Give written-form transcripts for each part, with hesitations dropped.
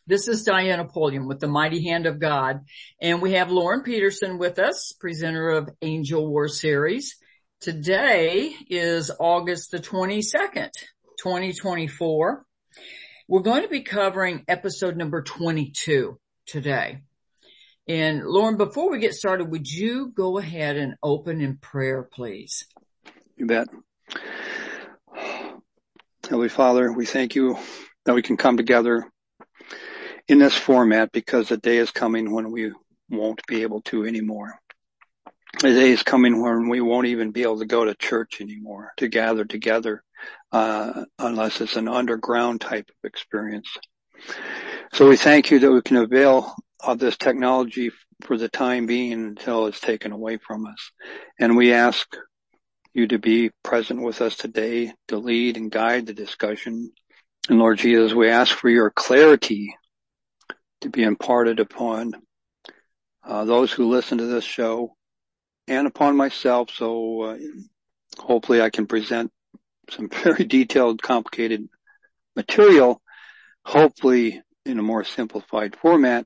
This is Diana Pulliam with the Mighty Hand of God, and we have Lauren Peterson with us, presenter of Angel War Series. Today is August the 22nd, 2024. We're going to be covering episode number 22 today. And Lauren, before we get started, would you go ahead and open in prayer, please? You bet. Heavenly Father, we thank you that we can come together in this format because the day is coming when we won't be able to anymore. The day is coming when we won't even be able to go to church anymore, to gather together, unless it's an underground type of experience. So we thank you that we can avail of this technology for the time being until it's taken away from us. And we ask you to be present with us today, to lead and guide the discussion. And Lord Jesus, we ask for your clarity to be imparted upon those who listen to this show and upon myself. So hopefully I can present some very detailed, complicated material, hopefully in a more simplified format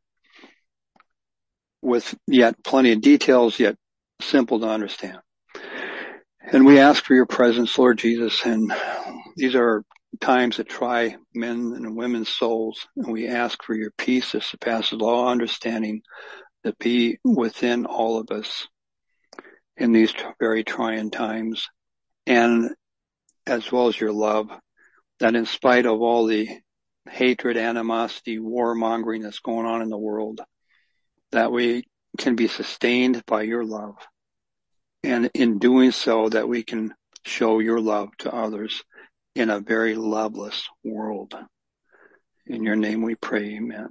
with yet plenty of details, yet simple to understand. And we ask for your presence, Lord Jesus, and these are times that try men and women's souls, and we ask for your peace that surpasses all understanding to be within all of us in these very trying times, and as well as your love, that in spite of all the hatred, animosity, warmongering that's going on in the world, that we can be sustained by your love. And in doing so, that we can show your love to others in a very loveless world. In your name we pray, amen.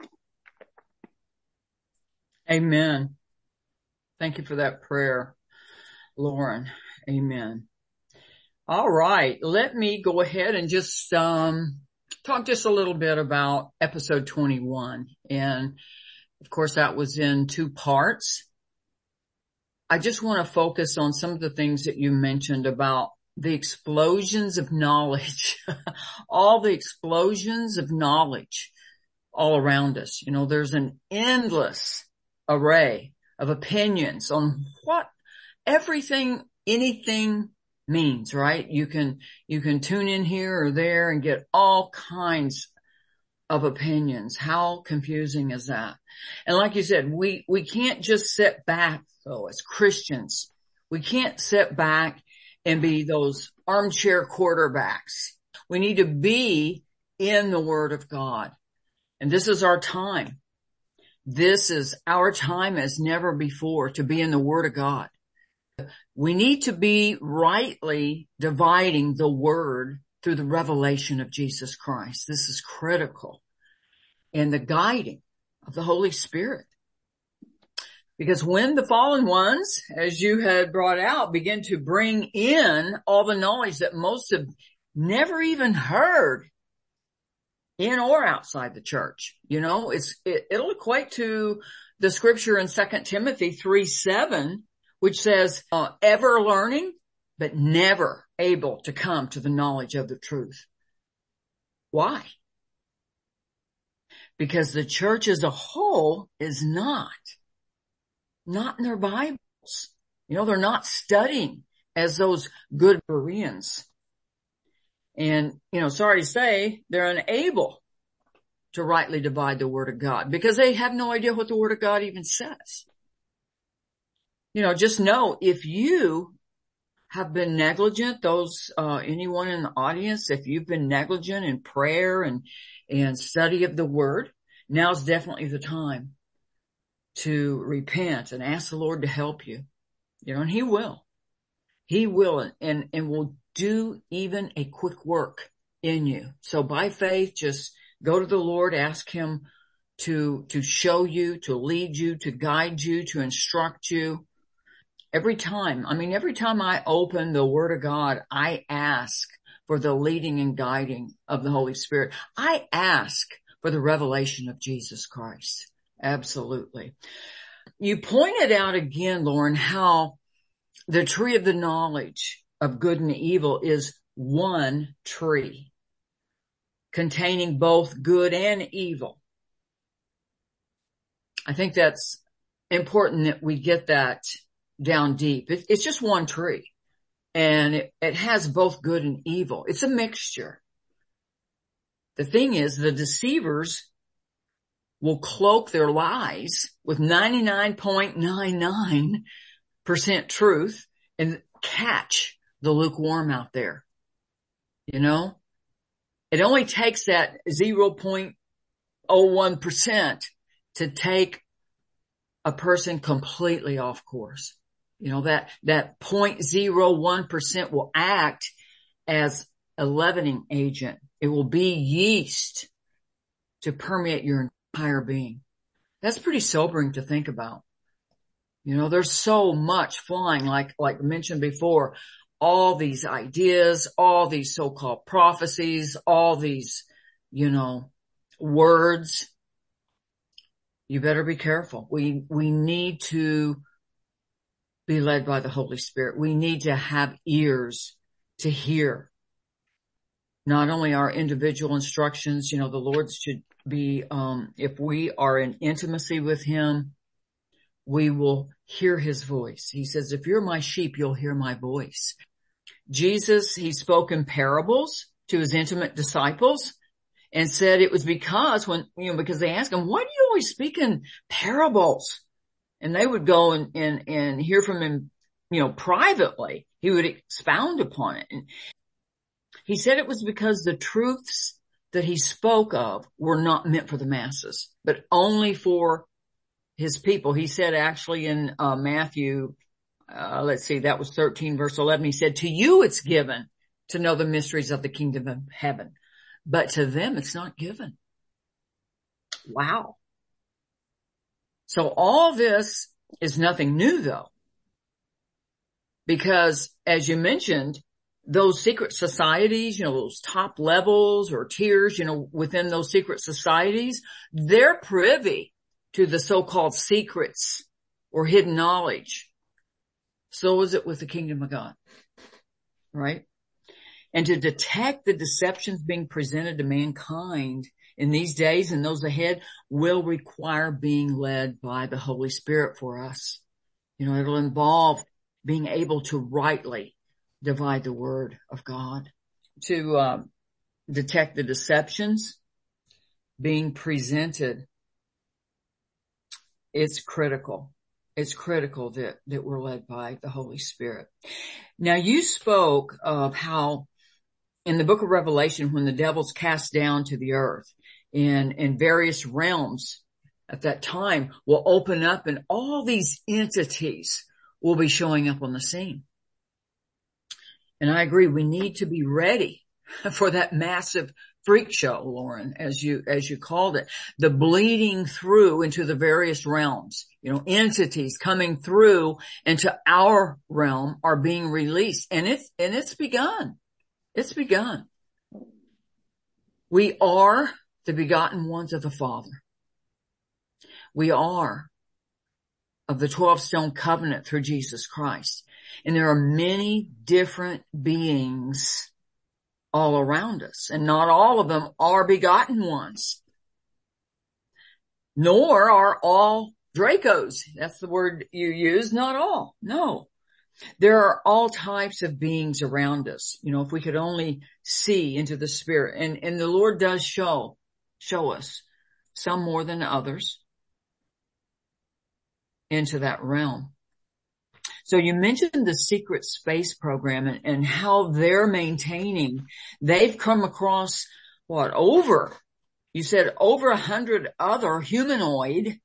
Amen. Thank you for that prayer, Lauren. Amen. All right. Let me go ahead and just talk just a little bit about episode 21. And of course, that was in two parts. I just want to focus on some of the things that you mentioned about the explosions of knowledge, all the explosions of knowledge all around us. You know, there's an endless array of opinions on what everything, anything means, right? You can tune in here or there and get all kinds of opinions. How confusing is that? And like you said, we can't just sit back though as Christians. We can't sit back and be those armchair quarterbacks. We need to be in the Word of God. And this is our time. This is our time as never before to be in the Word of God. We need to be rightly dividing the Word through the revelation of Jesus Christ. This is critical. And the guiding of the Holy Spirit. Because when the fallen ones, as you had brought out, begin to bring in all the knowledge that most have never even heard in or outside the church, you know, it'll equate to the scripture in 2 Timothy 3:7, which says, ever learning, but never able to come to the knowledge of the truth. Why? Because the church as a whole is not in their Bibles. You know, they're not studying as those good Bereans. And, you know, sorry to say, they're unable to rightly divide the Word of God because they have no idea what the Word of God even says. You know, just know if you have been negligent, anyone in the audience, if you've been negligent in prayer and study of the Word, now's definitely the time to repent and ask the Lord to help you. You know, and He will. He will and will do even a quick work in you. So by faith, just go to the Lord, ask Him to show you, to lead you, to guide you, to instruct you. Every time I open the Word of God, I ask for the leading and guiding of the Holy Spirit. I ask for the revelation of Jesus Christ. Absolutely. You pointed out again, Lauren, how the tree of the knowledge of good and evil is one tree containing both good and evil. I think that's important that we get that down deep. It's just one tree, and it has both good and evil. It's a mixture. The thing is, the deceivers will cloak their lies with 99.99% truth and catch the lukewarm out there. You know, it only takes that 0.01% to take a person completely off course. You know, that 0.01% will act as a leavening agent. It will be yeast to permeate your entire being. That's pretty sobering to think about. You know, there's so much flying, like mentioned before, all these ideas, all these so-called prophecies, all these, you know, words. You better be careful. We need to be led by the Holy Spirit. We need to have ears to hear not only our individual instructions. You know, the Lord should be, if we are in intimacy with him, we will hear his voice. He says, if you're my sheep, you'll hear my voice. Jesus, he spoke in parables to his intimate disciples and said it was because because they asked him, why do you always speak in parables? And they would go and hear from him, you know, privately. He would expound upon it. And he said it was because the truths that he spoke of were not meant for the masses, but only for his people. He said actually in Matthew, that was 13 verse 11. He said, to you it's given to know the mysteries of the kingdom of heaven, but to them it's not given. Wow. So all this is nothing new though, because as you mentioned, those secret societies, you know, those top levels or tiers, you know, within those secret societies, they're privy to the so-called secrets or hidden knowledge. So is it with the kingdom of God, right? And to detect the deceptions being presented to mankind in these days and those ahead will require being led by the Holy Spirit for us. You know, it'll involve being able to rightly divide the word of God, to detect the deceptions being presented. It's critical. It's critical that we're led by the Holy Spirit. Now, you spoke of how in the book of Revelation, when the devil's cast down to the earth in various realms at that time will open up and all these entities will be showing up on the scene. And I agree, we need to be ready for that massive freak show, Lauren, as you called it, the bleeding through into the various realms, you know, entities coming through into our realm are being released, and it's begun. It's begun. We are the begotten ones of the Father. We are of the 12-stone covenant through Jesus Christ. And there are many different beings all around us, and not all of them are begotten ones. Nor are all Dracos. That's the word you use. Not all. No. There are all types of beings around us. You know, if we could only see into the spirit, and the Lord does show us, some more than others, into that realm. So you mentioned the secret space program and how they're maintaining. They've come across over 100 other humanoid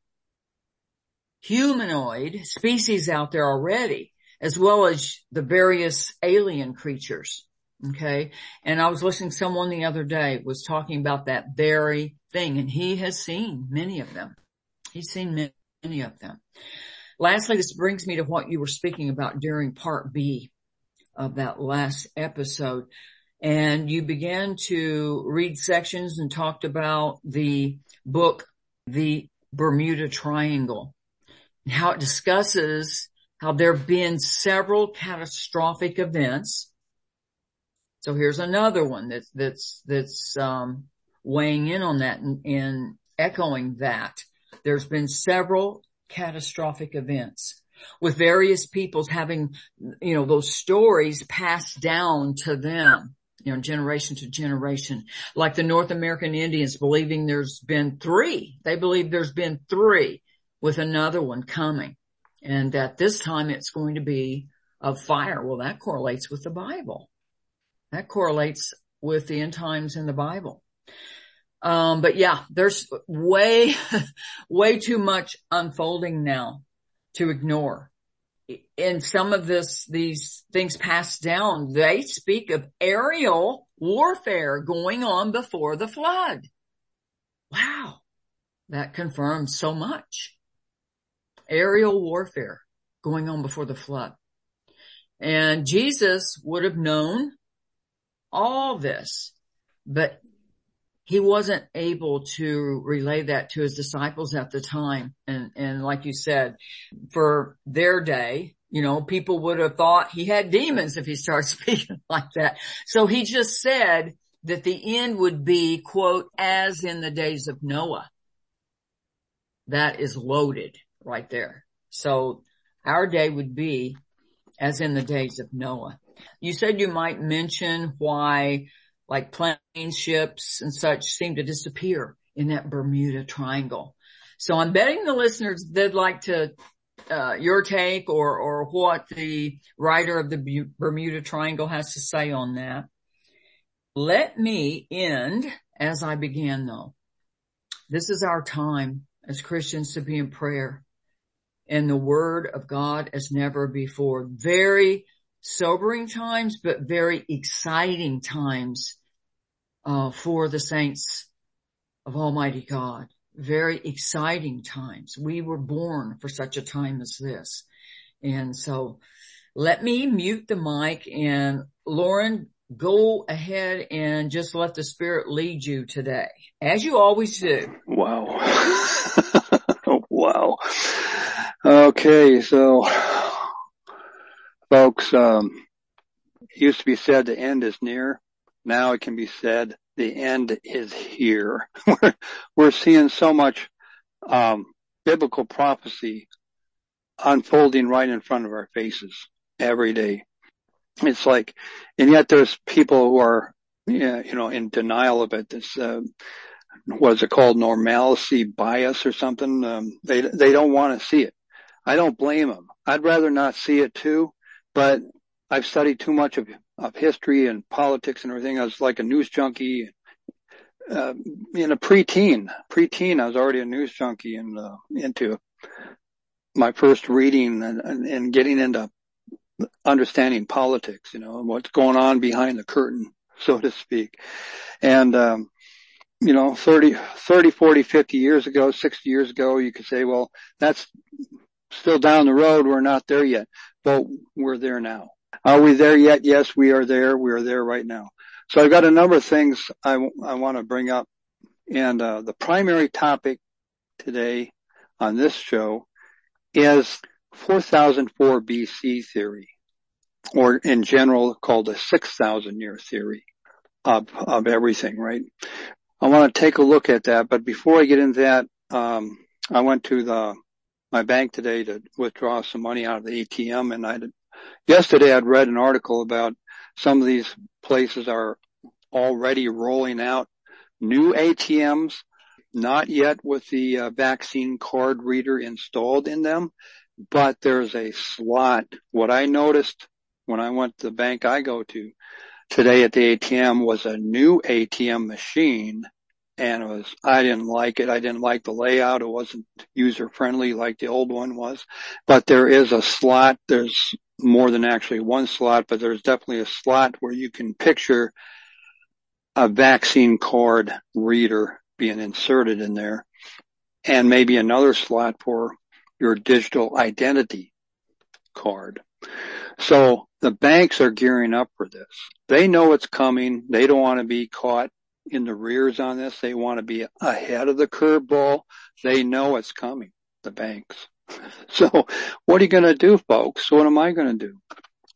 species out there already, as well as the various alien creatures. Okay. And I was listening to someone the other day was talking about that very thing, and he has seen many of them. He's seen many of them. Lastly, this brings me to what you were speaking about during part B of that last episode. And you began to read sections and talked about the book, The Bermuda Triangle, and how it discusses how there have been several catastrophic events. So here's another one that's weighing in on that and echoing that. There's been several catastrophic events with various peoples having, those stories passed down to them, generation to generation, like the North American Indians believing there's been three. They believe there's been three with another one coming, and that this time it's going to be of fire. Well, that correlates with the Bible. That correlates with the end times in the Bible. But yeah, there's way too much unfolding now to ignore. And some of these things passed down, they speak of aerial warfare going on before the flood. Wow. That confirms so much. Aerial warfare going on before the flood. And Jesus would have known all this, but he wasn't able to relay that to his disciples at the time. And like you said, for their day, people would have thought he had demons if he started speaking like that. So he just said that the end would be, quote, as in the days of Noah. That is loaded right there. So our day would be as in the days of Noah. You said you might mention why, like, plane ships and such seem to disappear in that Bermuda Triangle. So I'm betting the listeners, they'd like to, your take or what the writer of the Bermuda Triangle has to say on that. Let me end as I began, though. This is our time as Christians to be in prayer and the word of God as never before. Very sobering times, but very exciting times for the saints of Almighty God. Very exciting times. We were born for such a time as this. And so let me mute the mic, and Lauren, go ahead and just let the Spirit lead you today, as you always do. Wow. Wow. Okay, so folks, it used to be said the end is near. Now it can be said the end is here. We're seeing so much biblical prophecy unfolding right in front of our faces every day. It's like, and yet there's people who are, in denial of it. This, what is it called? Normalcy bias or something. They don't want to see it. I don't blame them. I'd rather not see it too, but I've studied too much of history and politics and everything. I was like a news junkie. In a preteen, I was already a news junkie and into my first reading and getting into understanding politics, and what's going on behind the curtain, so to speak. And, 30, 40, 50 years ago, 60 years ago, you could say, well, that's still down the road. We're not there yet, but we're there now. Are we there yet? Yes, we are there. We are there right now. So I've got a number of things I want to bring up. And the primary topic today on this show is 4004 BC theory, or in general called the 6,000 year theory of everything, right? I want to take a look at that, but before I get into that, I went to my bank today to withdraw some money out of the ATM, and yesterday I'd read an article about some of these places are already rolling out new ATMs, not yet with the vaccine card reader installed in them, but there's a slot. What I noticed when I went to the bank I go to today at the ATM was a new ATM machine, and I didn't like it. I didn't like the layout. It wasn't user friendly like the old one was, but there is a slot. There's more than actually one slot, but there's definitely a slot where you can picture a vaccine card reader being inserted in there, and maybe another slot for your digital identity card. So the banks are gearing up for this. They know it's coming. They don't want to be caught in the rears on this. They want to be ahead of the curveball. They know it's coming, the banks. So what are you going to do, folks? What am I going to do?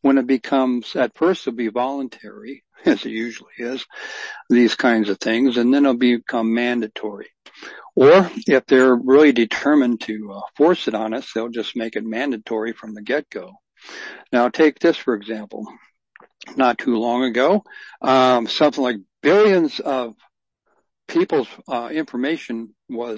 when it becomes, at first it'll be voluntary, as it usually is, these kinds of things, and then it'll become mandatory. Or if they're really determined to force it on us, they'll just make it mandatory from the get-go. Now take this, for example. Not too long ago, something like billions of people's information was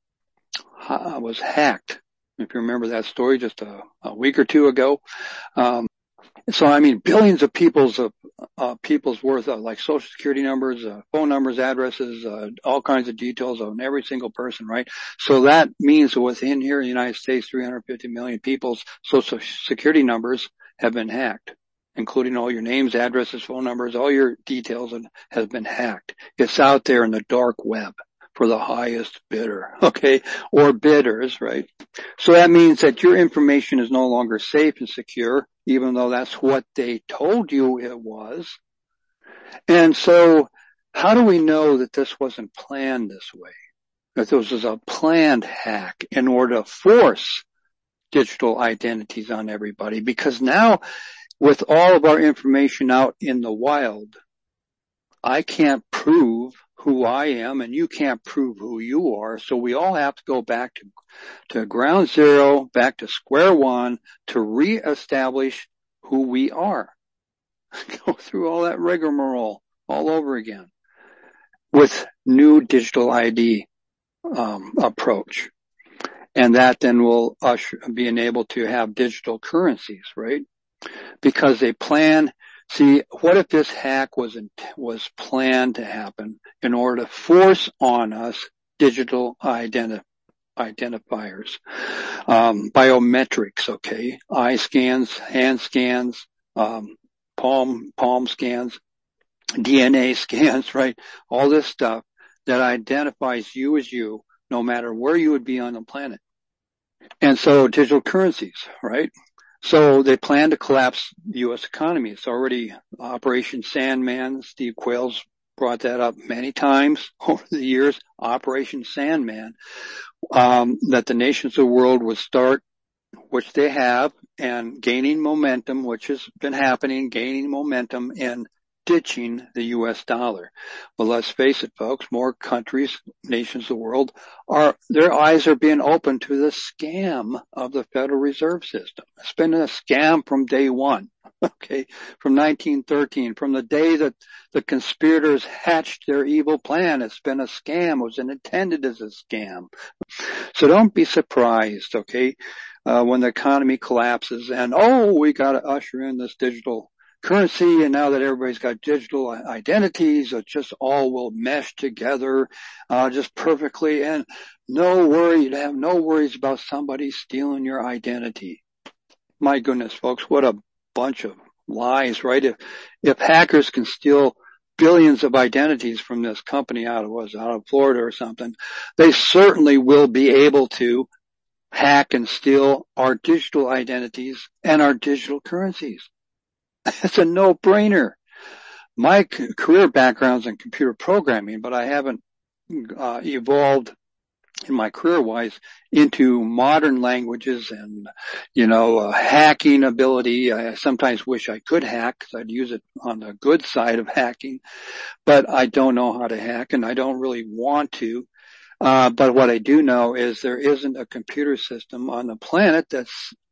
hacked. If you remember that story just a week or two ago. So I mean, billions of people's worth of like social security numbers, phone numbers, addresses, all kinds of details on every single person, right? So that means within here in the United States, 350 million people's social security numbers have been hacked, including all your names, addresses, phone numbers, all your details has been hacked. It's out there in the dark web for the highest bidder, okay? Or bidders, right? So that means that your information is no longer safe and secure, even though that's what they told you it was. And so how do we know that this wasn't planned this way? That this was a planned hack in order to force digital identities on everybody? Because now, with all of our information out in the wild, I can't prove who I am and you can't prove who you are. So we all have to go back to ground zero, back to square one to reestablish who we are. Go through all that rigmarole all over again with new digital ID approach. And that then will be enabled to have digital currencies, right? Because they plan. See, what if this hack was planned to happen in order to force on us digital identifiers, biometrics, okay, eye scans, hand scans, palm scans, DNA scans, right? All this stuff that identifies you as you, no matter where you would be on the planet. And so digital currencies, right? So they plan to collapse the U.S. economy. It's already Operation Sandman. Steve Quayle's brought that up many times over the years. Operation Sandman, that the nations of the world would start, which they have, and gaining momentum, which has been happening, gaining momentum in ditching the U.S. dollar. But let's face it, folks, more countries, nations of the world, their eyes are being opened to the scam of the Federal Reserve System. It's been a scam from day one, okay, from 1913, from the day that the conspirators hatched their evil plan. It's been a scam. It was intended as a scam. So don't be surprised, okay, when the economy collapses and, we got to usher in this digital currency, and now that everybody's got digital identities, it just all will mesh together just perfectly, and you'd have no worries about somebody stealing your identity. My goodness, folks, what a bunch of lies, right? If hackers can steal billions of identities from this company out of Florida or something, they certainly will be able to hack and steal our digital identities and our digital currencies. It's a no-brainer. My career background's in computer programming, but I haven't evolved in my career-wise into modern languages and, hacking ability. I sometimes wish I could hack because I'd use it on the good side of hacking, but I don't know how to hack and I don't really want to. But what I do know is there isn't a computer system on the planet that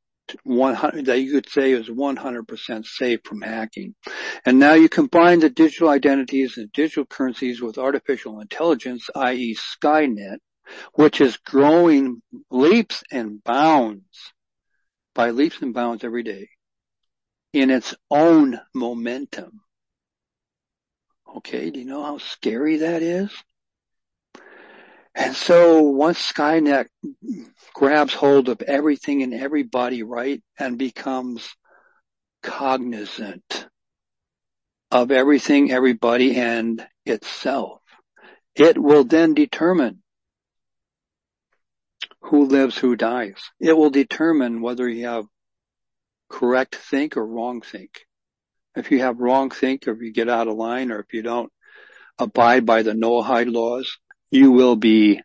you could say is 100% safe from hacking. And now you combine the digital identities and digital currencies with artificial intelligence, i.e. Skynet, which is growing leaps and bounds every day in its own momentum. Okay, do you know how scary that is? And so once Skynet grabs hold of everything and everybody, right, and becomes cognizant of everything, everybody, and itself, it will then determine who lives, who dies. It will determine whether you have correct think or wrong think. If you have wrong think, or if you get out of line, or if you don't abide by the Noahide laws, you will be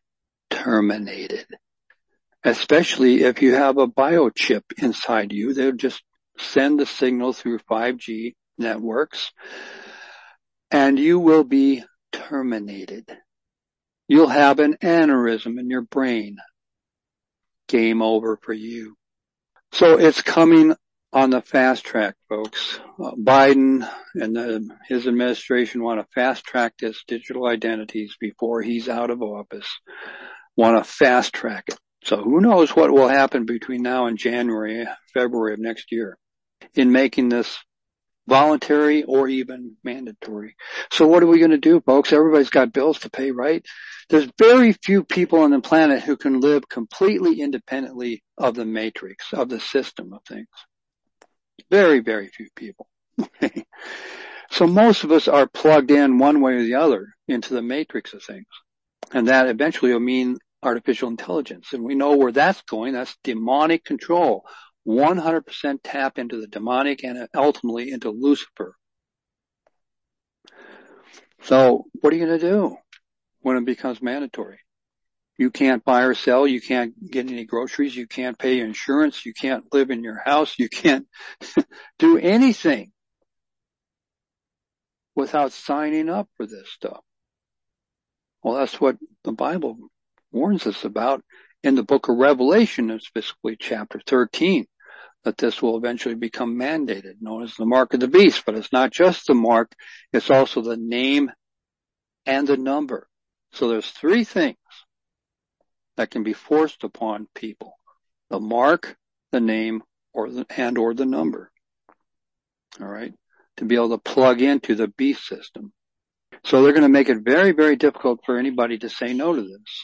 terminated. Especially if you have a biochip inside you. They'll just send the signal through 5G networks, and you will be terminated. You'll have an aneurysm in your brain. Game over for you. So it's coming on the fast track, folks. Biden and his administration want to fast track this digital identities before he's out of office. Want to fast track it. So who knows what will happen between now and January, February of next year in making this voluntary or even mandatory. So what are we going to do, folks? Everybody's got bills to pay, right? There's very few people on the planet who can live completely independently of the matrix, of the system of things. Very, very few people. So most of us are plugged in one way or the other into the matrix of things. And that eventually will mean artificial intelligence. And we know where that's going. That's demonic control. 100% tap into the demonic and ultimately into Lucifer. So what are you going to do when it becomes mandatory? You can't buy or sell. You can't get any groceries. You can't pay insurance. You can't live in your house. You can't do anything without signing up for this stuff. Well, that's what the Bible warns us about in the book of Revelation, specifically chapter 13, that this will eventually become mandated, known as the mark of the beast. But it's not just the mark, it's also the name and the number. So there's three things that can be forced upon people: the mark, the name, or the number. All right, to be able to plug into the beast system. So they're going to make it very, very difficult for anybody to say no to this.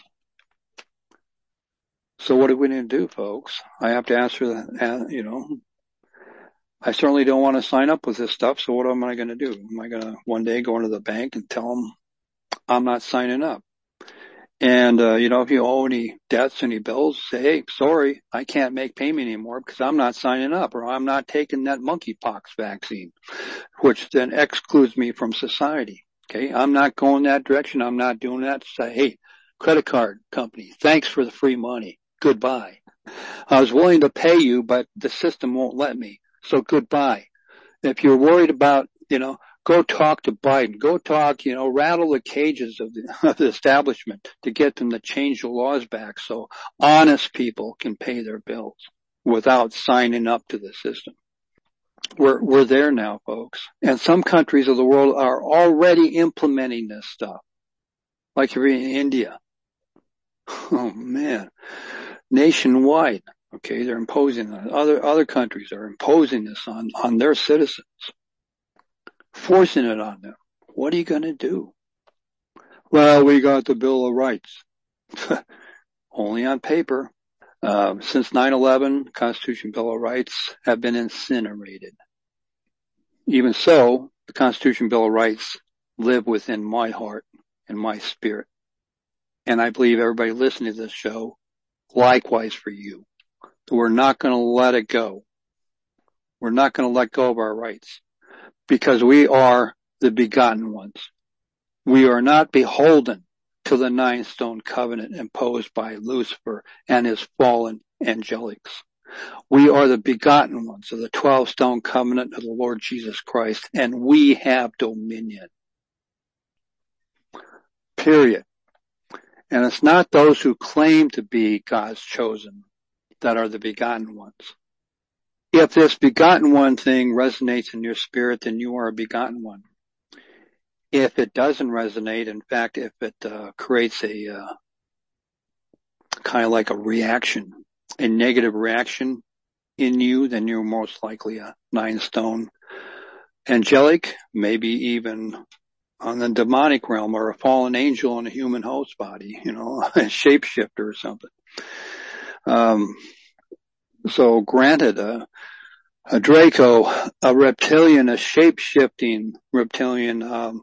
So what are we going to do, folks? I have to answer that, I certainly don't want to sign up with this stuff, so what am I going to do? Am I going to one day go into the bank and tell them I'm not signing up? And, if you owe any debts, any bills, say, hey, sorry, I can't make payment anymore because I'm not signing up, or I'm not taking that monkeypox vaccine, which then excludes me from society. Okay, I'm not going that direction. I'm not doing that. Say, hey, credit card company, thanks for the free money. Goodbye. I was willing to pay you, but the system won't let me. So goodbye. If you're worried about, go talk to Biden. Go talk, rattle the cages of the establishment to get them to change the laws back so honest people can pay their bills without signing up to the system. We're there now, folks. And some countries of the world are already implementing this stuff. Like you're in India. Oh man. Nationwide. Okay, they're imposing that. Other countries are imposing this on their citizens. Forcing it on them. What are you going to do? Well, we got the Bill of Rights. Only on paper. Since 9/11, Constitution Bill of Rights have been incinerated. Even so, the Constitution Bill of Rights live within my heart and my spirit. And I believe everybody listening to this show, likewise for you. We're not going to let it go. We're not going to let go of our rights because we are the begotten ones. We are not beholden to the 9-stone covenant imposed by Lucifer and his fallen angelics. We are the begotten ones of the 12-stone covenant of the Lord Jesus Christ, and we have dominion. Period. And it's not those who claim to be God's chosen that are the begotten ones. If this begotten one thing resonates in your spirit, then you are a begotten one. If it doesn't resonate, in fact, if it creates a kind of like a reaction, a negative reaction in you, then you're most likely a 9-stone angelic, maybe even on the demonic realm, or a fallen angel in a human host body, a shapeshifter or something. So granted, a Draco, a reptilian, a shape-shifting reptilian,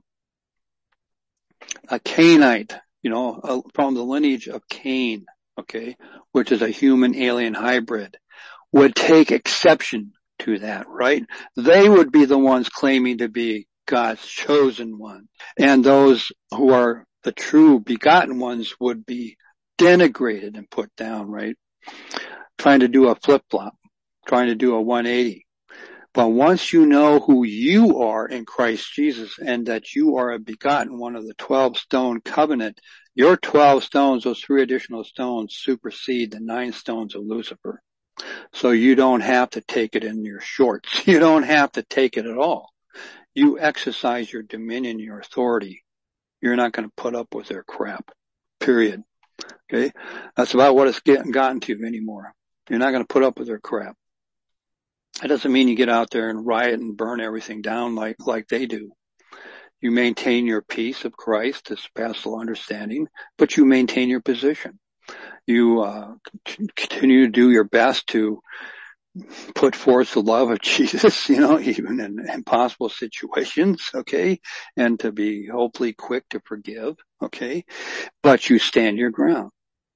a Cainite, from the lineage of Cain, okay, which is a human alien hybrid, would take exception to that, right? They would be the ones claiming to be God's chosen one. And those who are the true begotten ones would be denigrated and put down, right? Trying to do a flip-flop, trying to do a 180. But once you know who you are in Christ Jesus and that you are a begotten one of the 12 stone covenant, your 12 stones, those 3 additional stones, supersede the 9 stones of Lucifer. So you don't have to take it in your shorts. You don't have to take it at all. You exercise your dominion, your authority. You're not going to put up with their crap. Period. Okay? That's about what it's gotten to anymore. You're not going to put up with their crap. That doesn't mean you get out there and riot and burn everything down like they do. You maintain your peace of Christ, this past all understanding, but you maintain your position. You continue to do your best to put forth the love of Jesus, even in impossible situations, okay, and to be hopefully quick to forgive, okay, but you stand your ground.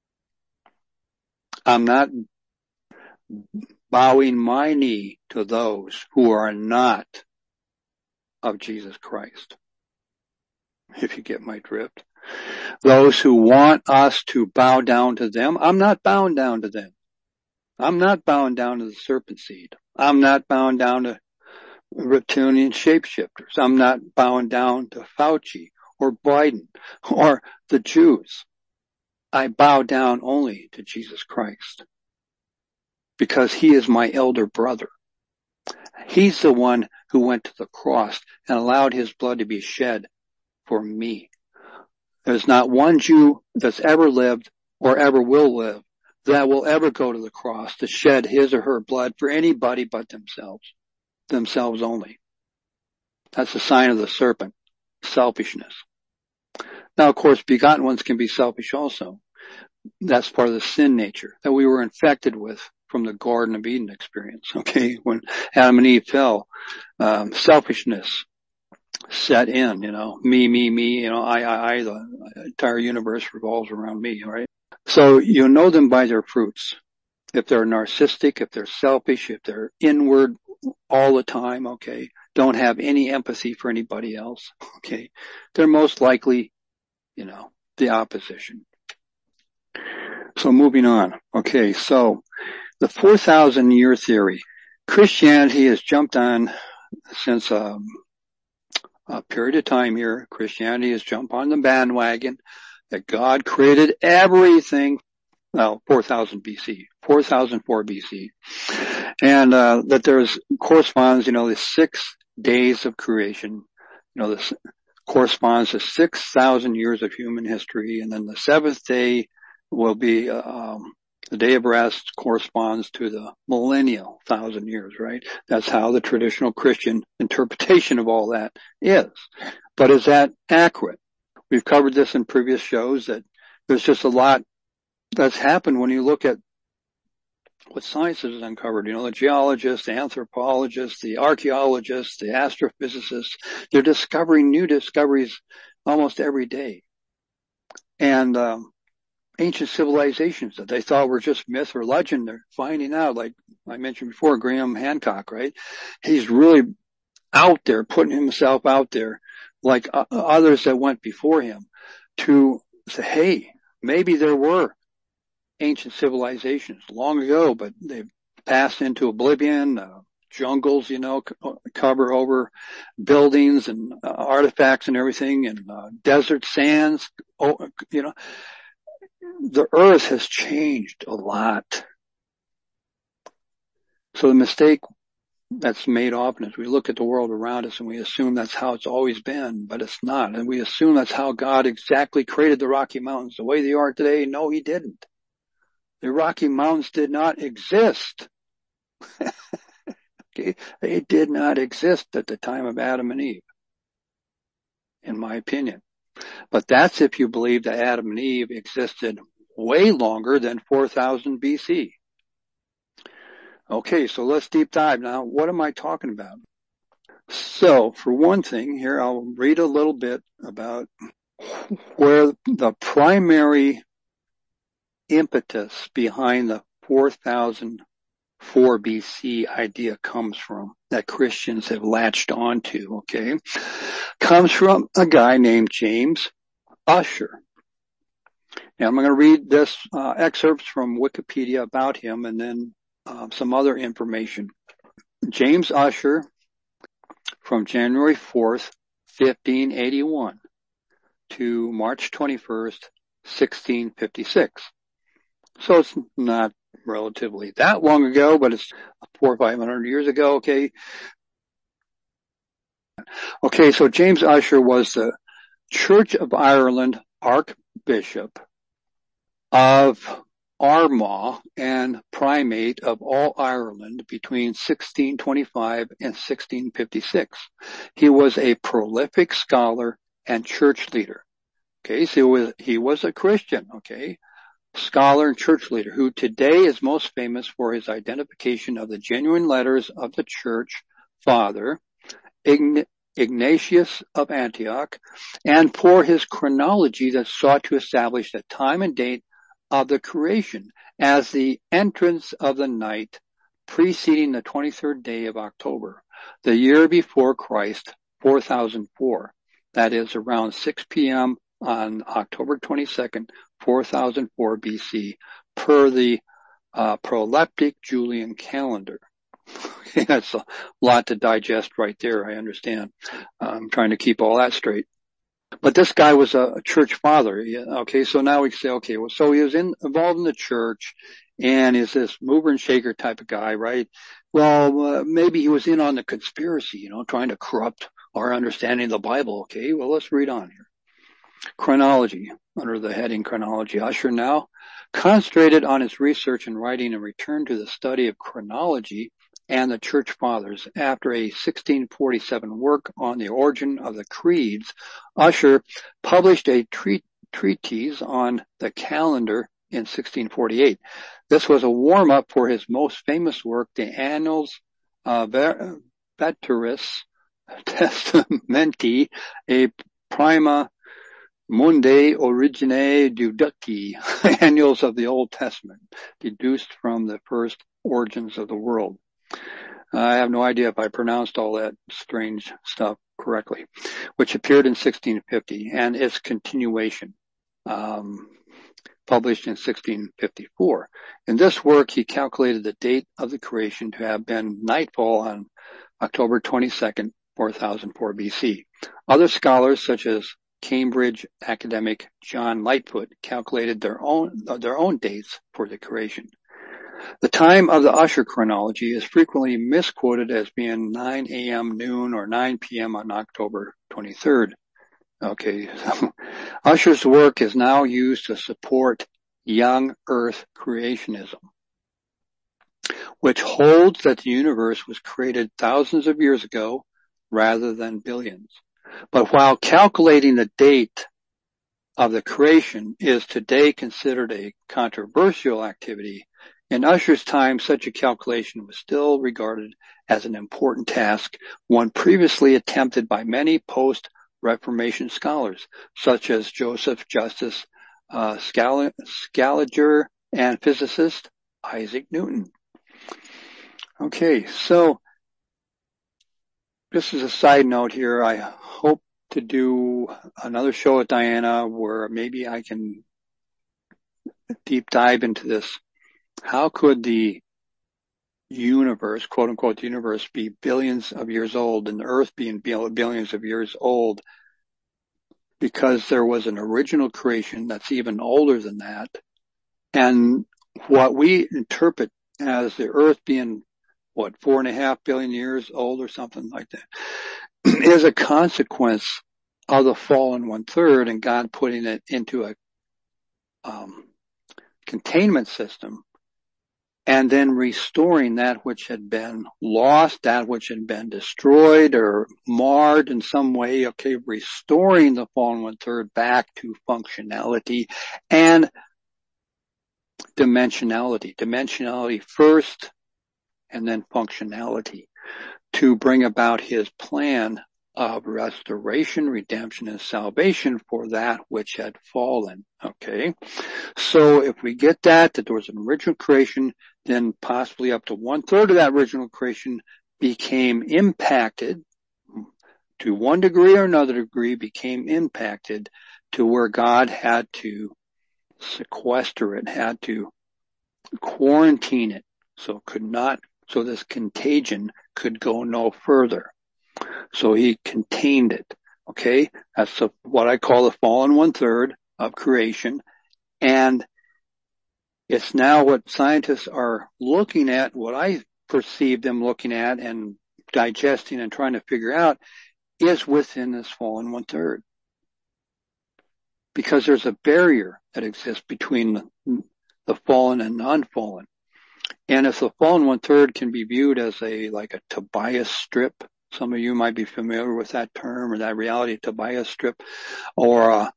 I'm not bowing my knee to those who are not of Jesus Christ, if you get my drift. Those who want us to bow down to them, I'm not bowing down to them. I'm not bowing down to the serpent seed. I'm not bowing down to reptilian shapeshifters. I'm not bowing down to Fauci or Biden or the Jews. I bow down only to Jesus Christ because he is my elder brother. He's the one who went to the cross and allowed his blood to be shed for me. There's not one Jew that's ever lived or ever will live that will ever go to the cross to shed his or her blood for anybody but themselves only. That's a sign of the serpent, selfishness. Now, of course, begotten ones can be selfish also. That's part of the sin nature that we were infected with from the Garden of Eden experience, okay? When Adam and Eve fell, selfishness set in, me, I, the entire universe revolves around me, right? So you know them by their fruits. If they're narcissistic, if they're selfish, if they're inward all the time, okay, don't have any empathy for anybody else, okay, they're most likely, the opposition. So moving on. Okay, so the 4,000 year theory. Christianity has jumped on since a period of time here. Christianity has jumped on the bandwagon that God created everything, 4,000 BC, 4,004 BC. And that there's corresponds, the 6 days of creation. This corresponds to 6,000 years of human history. And then the 7th day will be the day of rest corresponds to the millennial 1,000 years, right? That's how the traditional Christian interpretation of all that is. But is that accurate? We've covered this in previous shows that there's just a lot that's happened when you look at what science has uncovered. The geologists, the anthropologists, the archaeologists, the astrophysicists, they're discovering new discoveries almost every day. And ancient civilizations that they thought were just myth or legend, they're finding out, like I mentioned before, Graham Hancock, right? He's really out there, putting himself out there like others that went before him to say, hey, maybe there were ancient civilizations long ago, but they've passed into oblivion, jungles, cover over buildings and artifacts and everything, and desert sands, the earth has changed a lot. So the mistake that's made often is we look at the world around us and we assume that's how it's always been, but it's not. And we assume that's how God exactly created the Rocky Mountains the way they are today. No, he didn't. The Rocky Mountains did not exist. Okay? They did not exist at the time of Adam and Eve, in my opinion. But that's if you believe that Adam and Eve existed way longer than 4,000 BC. Okay, so let's deep dive now. What am I talking about? So, for one thing, here I'll read a little bit about where the primary impetus behind the 4004 BC idea comes from, that Christians have latched onto, okay? Comes from a guy named James Ussher. Now I'm going to read this excerpts from Wikipedia about him and then some other information. James Ussher from January 4th, 1581 to March 21st, 1656. So it's not relatively that long ago, but it's 400 or 500 years ago, okay? Okay, so James Ussher was the Church of Ireland Archbishop of Armagh and Primate of all Ireland between 1625 and 1656. He was a prolific scholar and church leader. Okay, so he was a Christian, okay, scholar and church leader who today is most famous for his identification of the genuine letters of the church father, Ignatius of Antioch, and for his chronology that sought to establish the time and date of the creation as the entrance of the night preceding the 23rd day of October, the year before Christ, 4004. That is around 6 p.m. on October 22nd, 4004 BC, per the proleptic Julian calendar. That's a lot to digest right there, I understand. I'm trying to keep all that straight. But this guy was a church father. Okay, so now we say, okay, well, so he was involved in the church and is this mover and shaker type of guy, right? Well, maybe he was in on the conspiracy, trying to corrupt our understanding of the Bible. Okay, well, let's read on here. Chronology, under the heading chronology. Ussher now concentrated on his research and writing and returned to the study of chronology and the church fathers. After a 1647 work on the origin of the creeds, Ussher published a treatise on the calendar in 1648. This was a warm-up for his most famous work, the Annals Veteris Testamenti, a prima Mundi Origine Deducti, Annuals of the Old Testament, deduced from the first origins of the world. I have no idea if I pronounced all that strange stuff correctly, which appeared in 1650, and its continuation, published in 1654. In this work, he calculated the date of the creation to have been nightfall on October 22nd, 4004 BC. Other scholars, such as Cambridge academic John Lightfoot, calculated their own dates for the creation. The time of the Ussher chronology is frequently misquoted as being 9 a.m. noon or 9 p.m. on October 23rd. Okay, so Ussher's work is now used to support young Earth creationism, which holds that the universe was created thousands of years ago rather than billions. But while calculating the date of the creation is today considered a controversial activity, in Ussher's time such a calculation was still regarded as an important task, one previously attempted by many post-Reformation scholars, such as Joseph Justus Scaliger and physicist Isaac Newton. Okay, so this is a side note here. I hope to do another show with Diana where maybe I can deep dive into this. How could the universe, quote unquote, the universe, be billions of years old and the Earth being billions of years old? Because there was an original creation that's even older than that. And what we interpret as the Earth being, 4.5 billion years old or something like that, is a consequence of the fallen 1/3 and God putting it into a containment system and then restoring that which had been lost, that which had been destroyed or marred in some way, okay, restoring the fallen 1/3 back to functionality and dimensionality. Dimensionality first and then functionality to bring about his plan of restoration, redemption, and salvation for that which had fallen. Okay. So if we get that there was an original creation, then possibly up to 1/3 of that original creation became impacted to one degree or another degree, became impacted to where God had to sequester it, had to quarantine it, so it could not so this contagion could go no further. So he contained it. Okay, that's what I call the fallen 1/3 of creation, and it's now what scientists are looking at, what I perceive them looking at and digesting and trying to figure out is within this fallen 1/3. Because there's a barrier that exists between the fallen and the unfallen. And if the fallen 1/3 can be viewed as like a Tobias strip, some of you might be familiar with that term or that reality, Tobias strip, or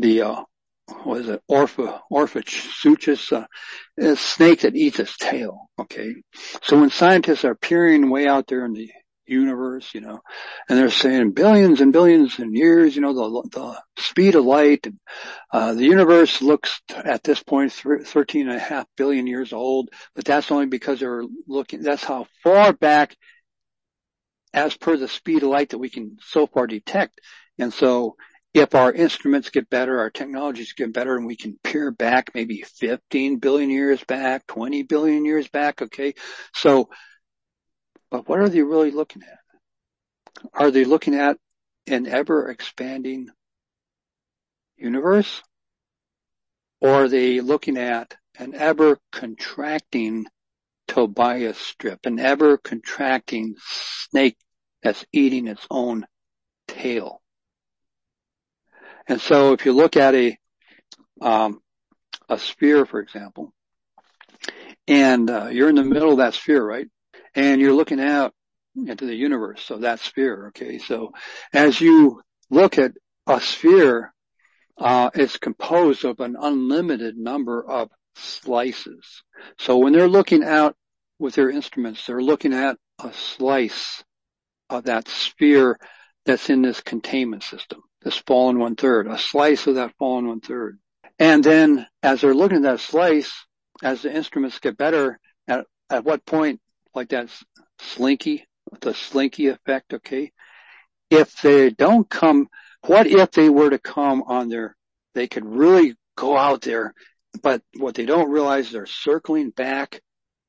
Orphosuchus, a snake that eats its tail. Okay, so when scientists are peering way out there in the universe, and they're saying billions and billions in years, the speed of light, the universe looks at this point 13.5 billion years old, but that's only because that's how far back as per the speed of light that we can so far detect. And so if our instruments get better, our technologies get better, and we can peer back maybe 15 billion years back, 20 billion years back, okay? So, but what are they really looking at? Are they looking at an ever-expanding universe? Or are they looking at an ever-contracting Tobias strip, an ever-contracting snake that's eating its own tail? And so if you look at a sphere, for example, and you're in the middle of that sphere, right? And you're looking out into the universe of that sphere, okay? So as you look at a sphere, it's composed of an unlimited number of slices. So when they're looking out with their instruments, they're looking at a slice of that sphere that's in this containment system, this fallen 1/3, a slice of that fallen 1/3. And then as they're looking at that slice, as the instruments get better, at what point, like that slinky, the slinky effect, okay? If they don't come, what if they were to come on they could really go out there, but what they don't realize, they're circling back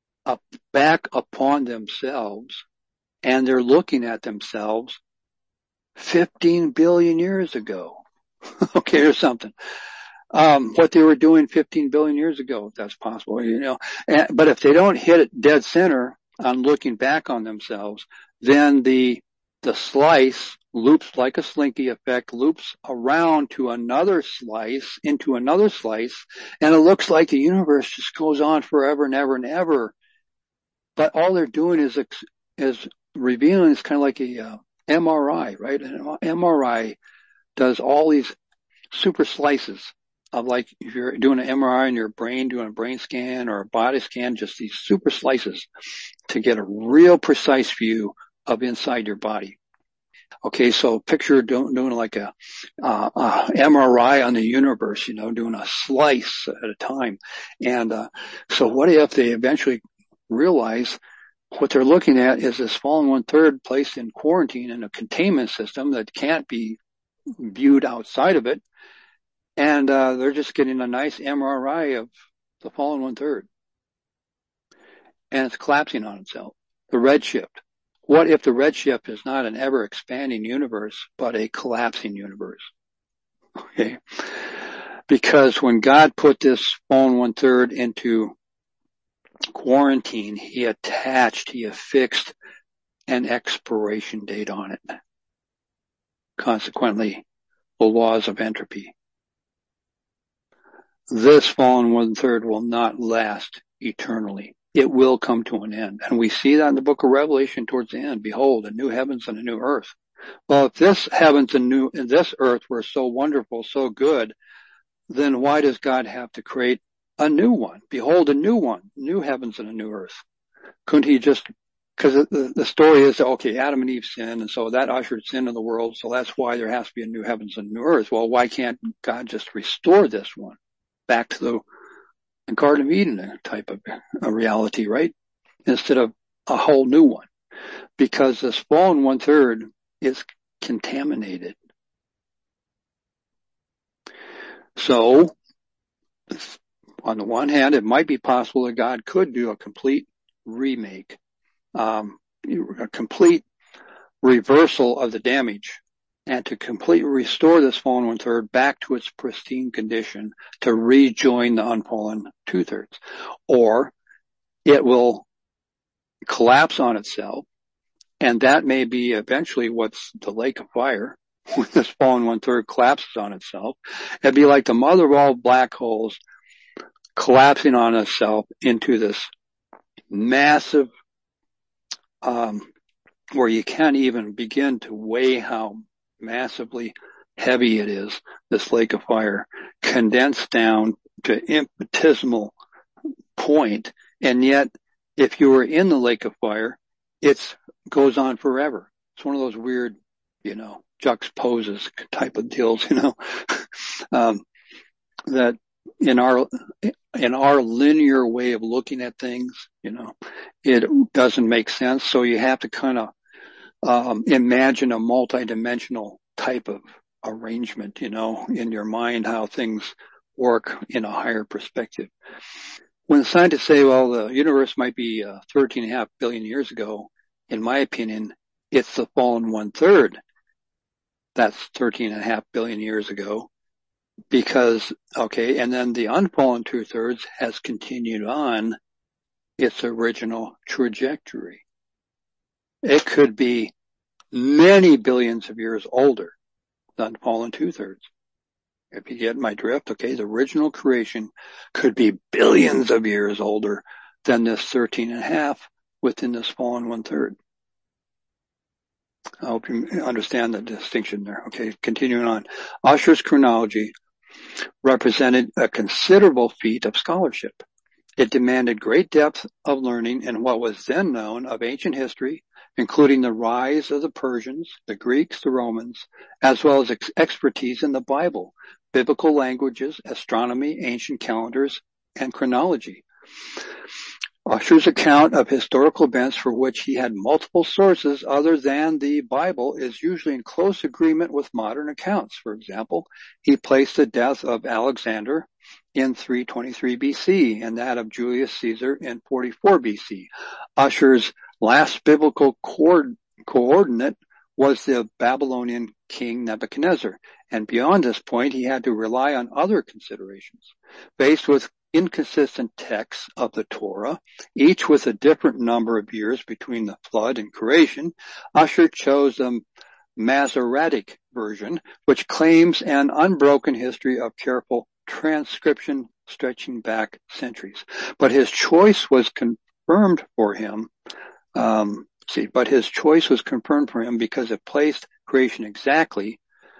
upon themselves, and they're looking at themselves 15 billion years ago. Okay, or something. What they were doing 15 billion years ago, if that's possible, but if they don't hit it dead center on looking back on themselves, then the slice loops like a slinky effect, loops around to another slice, into another slice, and it looks like the universe just goes on forever and ever and ever. But all they're doing is revealing, it's kind of like a MRI, right? An MRI does all these super slices of, like, if you're doing an MRI in your brain, doing a brain scan or a body scan, just these super slices to get a real precise view of inside your body. Okay, so picture doing like a MRI on the universe, doing a slice at a time. And so what if they eventually realize what they're looking at is this fallen 1/3 placed in quarantine in a containment system that can't be viewed outside of it, and they're just getting a nice MRI of the fallen 1/3, and it's collapsing on itself. The redshift. What if the redshift is not an ever-expanding universe, but a collapsing universe? Okay, because when God put this fallen 1/3 into quarantine, he affixed an expiration date on it. Consequently, the laws of entropy. This fallen 1/3 will not last eternally. It will come to an end. And we see that in the book of Revelation towards the end. Behold, a new heavens and a new earth. Well, if this heavens and this earth were so wonderful, so good, then why does God have to create a new one? Behold, a new one, new heavens and a new earth. Couldn't he just, because the story is, okay, Adam and Eve sinned, and so that ushered sin in the world, so that's why there has to be a new heavens and a new earth. Well, why can't God just restore this one back to the Garden of Eden type of a reality, right? Instead of a whole new one. Because this fallen 1/3 is contaminated. So, on the one hand, it might be possible that God could do a complete remake a complete reversal of the damage, and to completely restore this fallen one-third back to its pristine condition to rejoin the unfallen two-thirds. Or it will collapse on itself, and that may be eventually what's the lake of fire, when this fallen one-third collapses on itself. It'd be like the mother of all black holes collapsing on itself into this massive, where you can't even begin to weigh how massively heavy it is, this lake of fire, condensed down to infinitesimal point. And yet, if you were in the lake of fire, it goes on forever. It's one of those weird, juxtaposes type of deals, that in our linear way of looking at things, it doesn't make sense. So you have to kind of imagine a multidimensional type of arrangement, in your mind, how things work in a higher perspective. When scientists say, well, the universe might be 13.5 billion years ago, in my opinion, it's the fallen one-third. That's 13.5 billion years ago. Because, and then the unfallen two-thirds has continued on its original trajectory. It could be many billions of years older than fallen two-thirds. If you get my drift, the original creation could be billions of years older than this 13.5 within this fallen one-third. I hope you understand the distinction there. Continuing on. Ussher's chronology represented a considerable feat of scholarship. It demanded great depth of learning in what was then known of ancient history, including the rise of the Persians, the Greeks, the Romans, as well as expertise in the Bible, biblical languages, astronomy, ancient calendars, and chronology. Ussher's account of historical events for which he had multiple sources other than the Bible is usually in close agreement with modern accounts. For example, he placed the death of Alexander in 323 BC and that of Julius Caesar in 44 BC. Ussher's last biblical coordinate was the Babylonian king Nebuchadnezzar, and beyond this point he had to rely on other considerations. Faced with inconsistent texts of the Torah, each with a different number of years between the flood and creation, Ussher chose the Masoretic version, which claims an unbroken history of careful transcription stretching back centuries. But his choice was confirmed for him. Because it placed creation exactly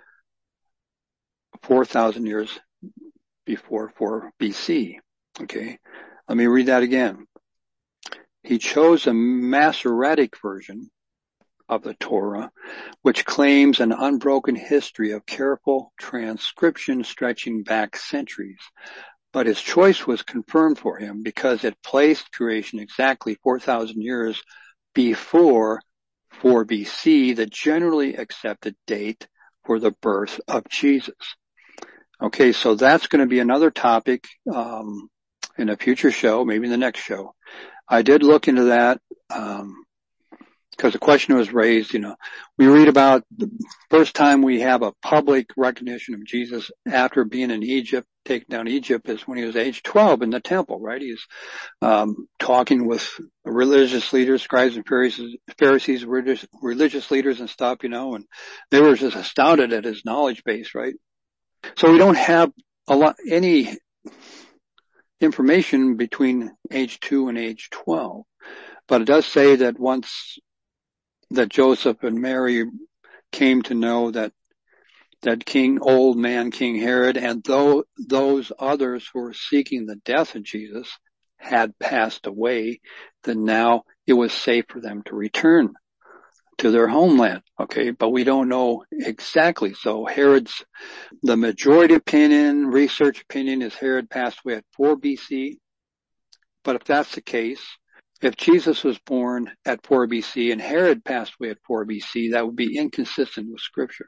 4,000 years before 4 BC. Let me read that again. He chose a Masoretic version of the Torah, which claims an unbroken history of careful transcription stretching back centuries. But his choice was confirmed for him because it placed creation exactly 4,000 years before 4 BC, the generally accepted date for the birth of Jesus. So that's going to be another topic in a future show, maybe in the next show. I did look into that because the question was raised, we read about the first time we have a public recognition of Jesus after being in Egypt, taken down Egypt, is when he was age 12 in the temple, right? He's talking with religious leaders, scribes and Pharisees, religious leaders and stuff, and they were just astounded at his knowledge base, right? So we don't have any information between age 2 and age 12. But it does say that once that Joseph and Mary came to know that old man King Herod and those others who were seeking the death of Jesus had passed away, then now it was safe for them to return to their homeland. But we don't know exactly. So the majority opinion, research opinion is Herod passed away at 4 BC. But if that's the case, if Jesus was born at 4 BC and Herod passed away at 4 BC, that would be inconsistent with Scripture.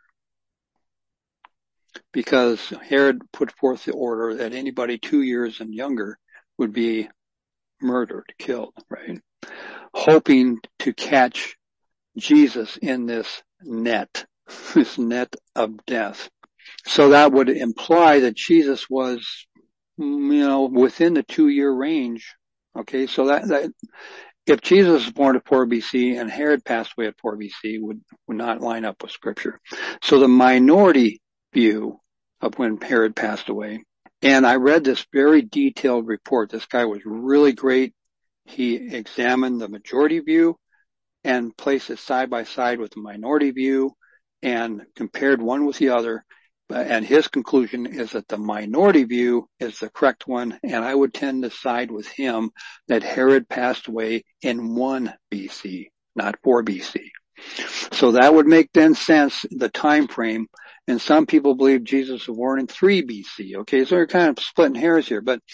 Because Herod put forth the order that anybody 2 years and younger would be murdered, killed, right? hoping to catch Jesus in this net of death. So that would imply that Jesus was, within the 2-year range. Okay, so that if Jesus was born at 4 BC and Herod passed away at 4 BC would not line up with Scripture. So the minority view of when Herod passed away, and I read this very detailed report. This guy was really great. He examined the majority view and placed it side by side with the minority view and compared one with the other. And his conclusion is that the minority view is the correct one, and I would tend to side with him that Herod passed away in 1 BC, not 4 BC. So that would make then sense, the time frame. And some people believe Jesus was born in 3 BC. Okay, so we're kind of splitting hairs here. But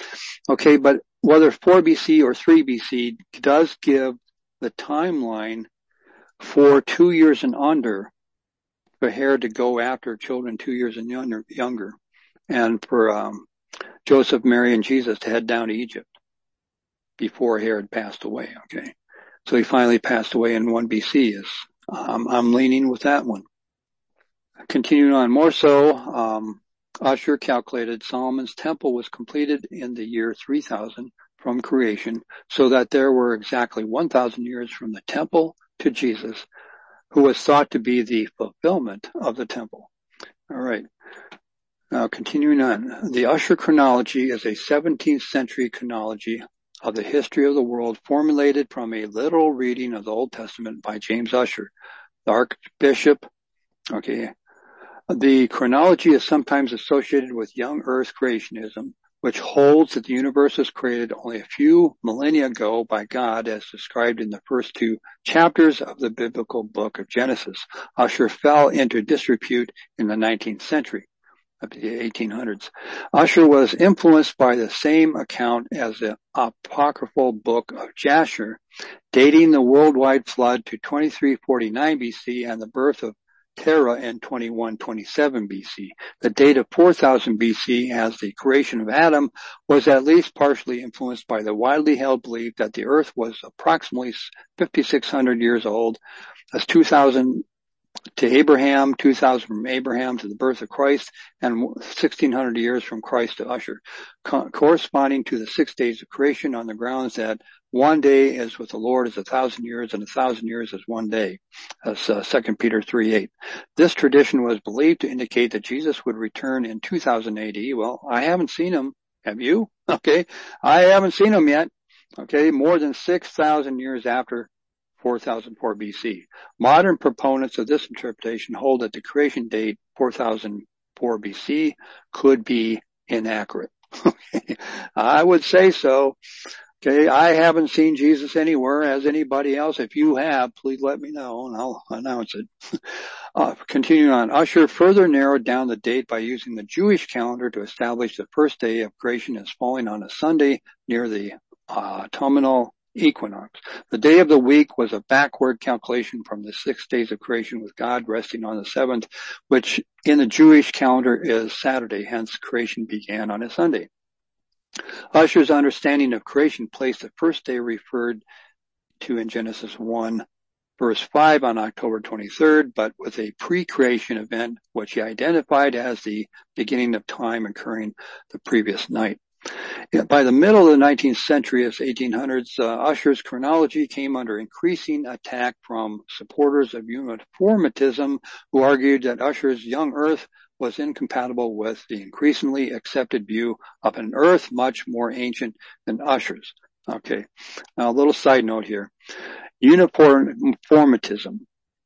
whether 4 BC or 3 BC does give the timeline for 2 years and under for Herod to go after children 2 years and younger, and for Joseph, Mary, and Jesus to head down to Egypt before Herod passed away. Okay, so he finally passed away in 1 BC. I'm leaning with that one. Continuing on, more so, Ussher calculated Solomon's temple was completed in the year 3000 from creation, so that there were exactly 1,000 years from the temple to Jesus, who was thought to be the fulfillment of the temple. All right. Now, continuing on, the Ussher chronology is a 17th century chronology of the history of the world formulated from a literal reading of the Old Testament by James Ussher, the Archbishop. Okay. The chronology is sometimes associated with young earth creationism, which holds that the universe was created only a few millennia ago by God, as described in the first 2 chapters of the biblical book of Genesis. Ussher fell into disrepute in the 19th century, up to the 1800s. Ussher was influenced by the same account as the apocryphal book of Jasher, dating the worldwide flood to 2349 BC and the birth of Terah in 2127 BC. The date of 4000 BC as the creation of Adam was at least partially influenced by the widely held belief that the earth was approximately 5,600 years old, as 2000 to Abraham, 2000 from Abraham to the birth of Christ, and 1600 years from Christ to Ussher, corresponding to the 6 days of creation on the grounds that 1 day is with the Lord as 1,000 years, and 1,000 years is 1 day. That's 2 Peter 3:8. This tradition was believed to indicate that Jesus would return in 2000 AD. Well, I haven't seen him. Have you? Okay. I haven't seen him yet. Okay. More than 6,000 years after 4004 BC. Modern proponents of this interpretation hold that the creation date, 4004 BC, could be inaccurate. Okay. I would say so. Okay, I haven't seen Jesus anywhere. Has anybody else? If you have, please let me know and I'll announce it. Continuing on, Ussher further narrowed down the date by using the Jewish calendar to establish the first day of creation as falling on a Sunday near the autumnal equinox. The day of the week was a backward calculation from the 6 days of creation, with God resting on the 7th, which in the Jewish calendar is Saturday. Hence, creation began on a Sunday. Ussher's understanding of creation placed the first day referred to in Genesis 1, verse 5 on October 23rd, but with a pre-creation event, which he identified as the beginning of time occurring the previous night. By the middle of the 19th century, as 1800s, Ussher's chronology came under increasing attack from supporters of uniformitism, who argued that Ussher's young earth was incompatible with the increasingly accepted view of an earth much more ancient than Ussher's. Okay. Now, a little side note here. Uniformitism.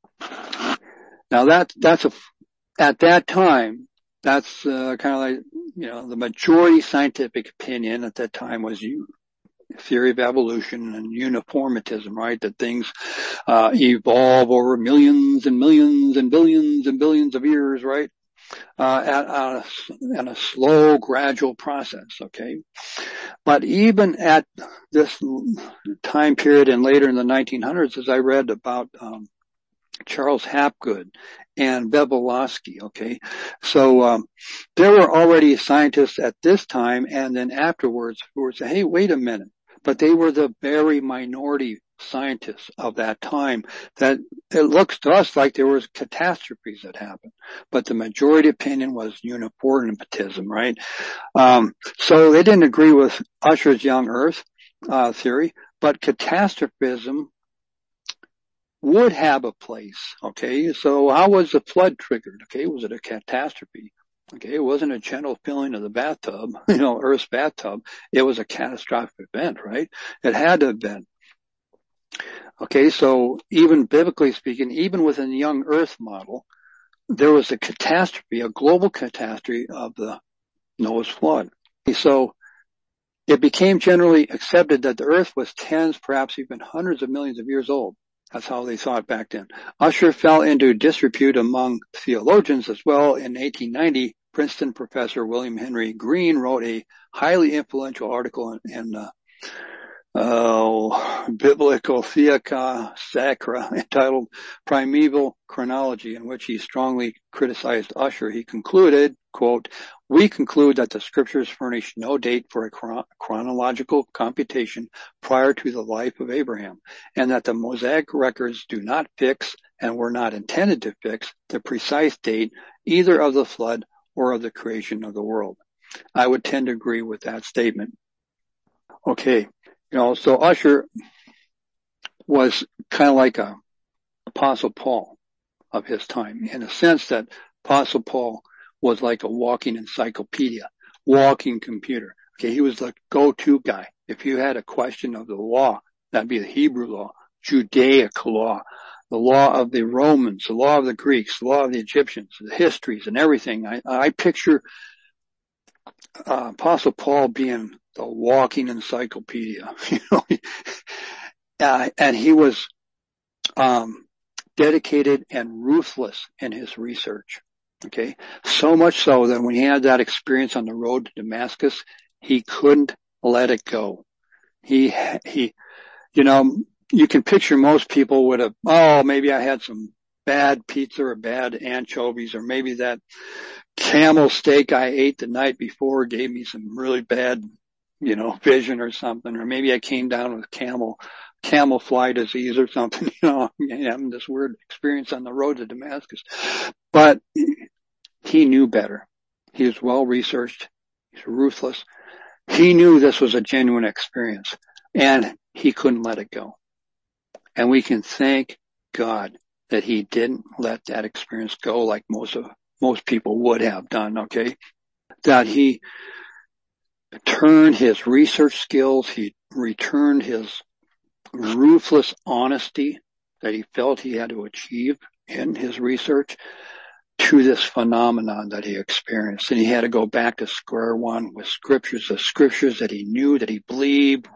Now that's at that time, that's kind of like, the majority scientific opinion at that time was theory of evolution and uniformitism, right? That things evolve over millions and millions and billions and billions of years, right? And a slow, gradual process, okay? But even at this time period and later in the 1900s, as I read about Charles Hapgood and Velikovsky, okay? So there were already scientists at this time and then afterwards who would say, hey, wait a minute. But they were the very minority scientists of that time that it looks to us like there was catastrophes that happened, but the majority opinion was uniformitism, right? So they didn't agree with Ussher's young Earth theory, but catastrophism would have a place. Okay, so how was the flood triggered? Okay, was it a catastrophe? Okay, it wasn't a gentle filling of the bathtub, Earth's bathtub. It was a catastrophic event, right? It had to have been. Okay, so even biblically speaking, even within the young Earth model, there was a catastrophe, a global catastrophe of the Noah's flood. Okay, so it became generally accepted that the Earth was tens, perhaps even hundreds of millions of years old. That's how they saw it back then. Ussher fell into disrepute among theologians as well. In 1890, Princeton professor William Henry Green wrote a highly influential article in Bibliotheca Sacra entitled Primeval Chronology, in which he strongly criticized Ussher. He concluded, quote, "We conclude that the scriptures furnish no date for a chronological computation prior to the life of Abraham, and that the Mosaic records do not fix and were not intended to fix the precise date either of the flood or of the creation of the world." I would tend to agree with that statement. Okay. So Ussher was kind of like a Apostle Paul of his time, in a sense that Apostle Paul was like a walking encyclopedia, walking computer. Okay, he was the go-to guy. If you had a question of the law, that'd be the Hebrew law, Judaic law, the law of the Romans, the law of the Greeks, the law of the Egyptians, the histories and everything. I picture Apostle Paul being the walking encyclopedia, and he was dedicated and ruthless in his research. Okay, so much so that when he had that experience on the road to Damascus, he couldn't let it go. You can picture most people would have, maybe I had some bad pizza or bad anchovies, or maybe that camel steak I ate the night before gave me some really bad, vision or something, or maybe I came down with camel fly disease or something, having this weird experience on the road to Damascus. But he knew better. He was well researched. He's ruthless. He knew this was a genuine experience, and he couldn't let it go. And we can thank God that he didn't let that experience go like most people would have done, okay? That he turned his research skills, he returned his ruthless honesty that he felt he had to achieve in his research to this phenomenon that he experienced. And he had to go back to square one with the scriptures that he knew, that he believed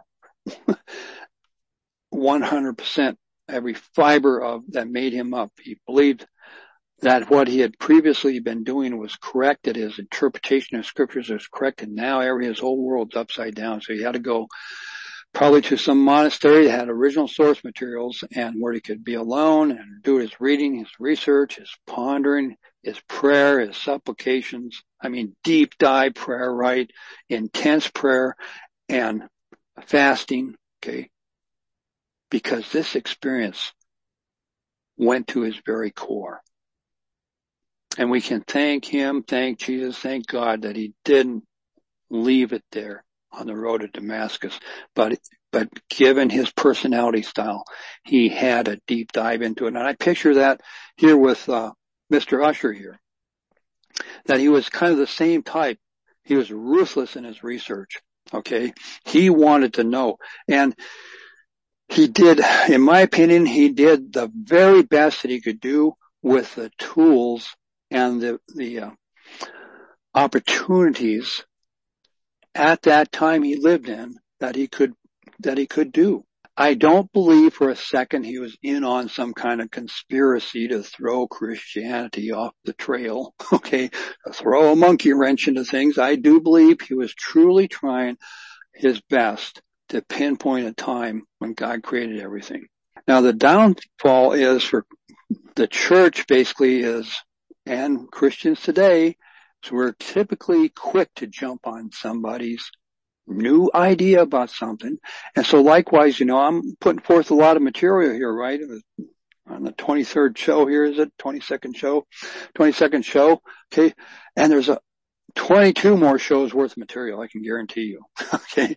100%, every fiber of that made him up. He believed that what he had previously been doing was correct, that his interpretation of scriptures was correct, and now his whole world's upside down. So he had to go probably to some monastery that had original source materials, and where he could be alone and do his reading, his research, his pondering, his prayer, his supplications. Deep dive prayer, right? Intense prayer and fasting, okay? Because this experience went to his very core. And we can thank him, thank Jesus, thank God that he didn't leave it there on the road to Damascus. But given his personality style, he had a deep dive into it. And I picture that here with Mr. Ussher here, that he was kind of the same type. He was ruthless in his research, okay? He wanted to know. And he did, in my opinion, he did the very best that he could do with the tools and the opportunities at that time he lived in that he could do. I don't believe for a second he was in on some kind of conspiracy to throw Christianity off the trail, okay, to throw a monkey wrench into things. I do believe he was truly trying his best to pinpoint a time when God created everything. Now the downfall is for the church basically and Christians today, so we're typically quick to jump on somebody's new idea about something. And so likewise, I'm putting forth a lot of material here, right? On the 23rd show here, is it? 22nd show. Okay. And there's 22 more shows worth of material, I can guarantee you. Okay.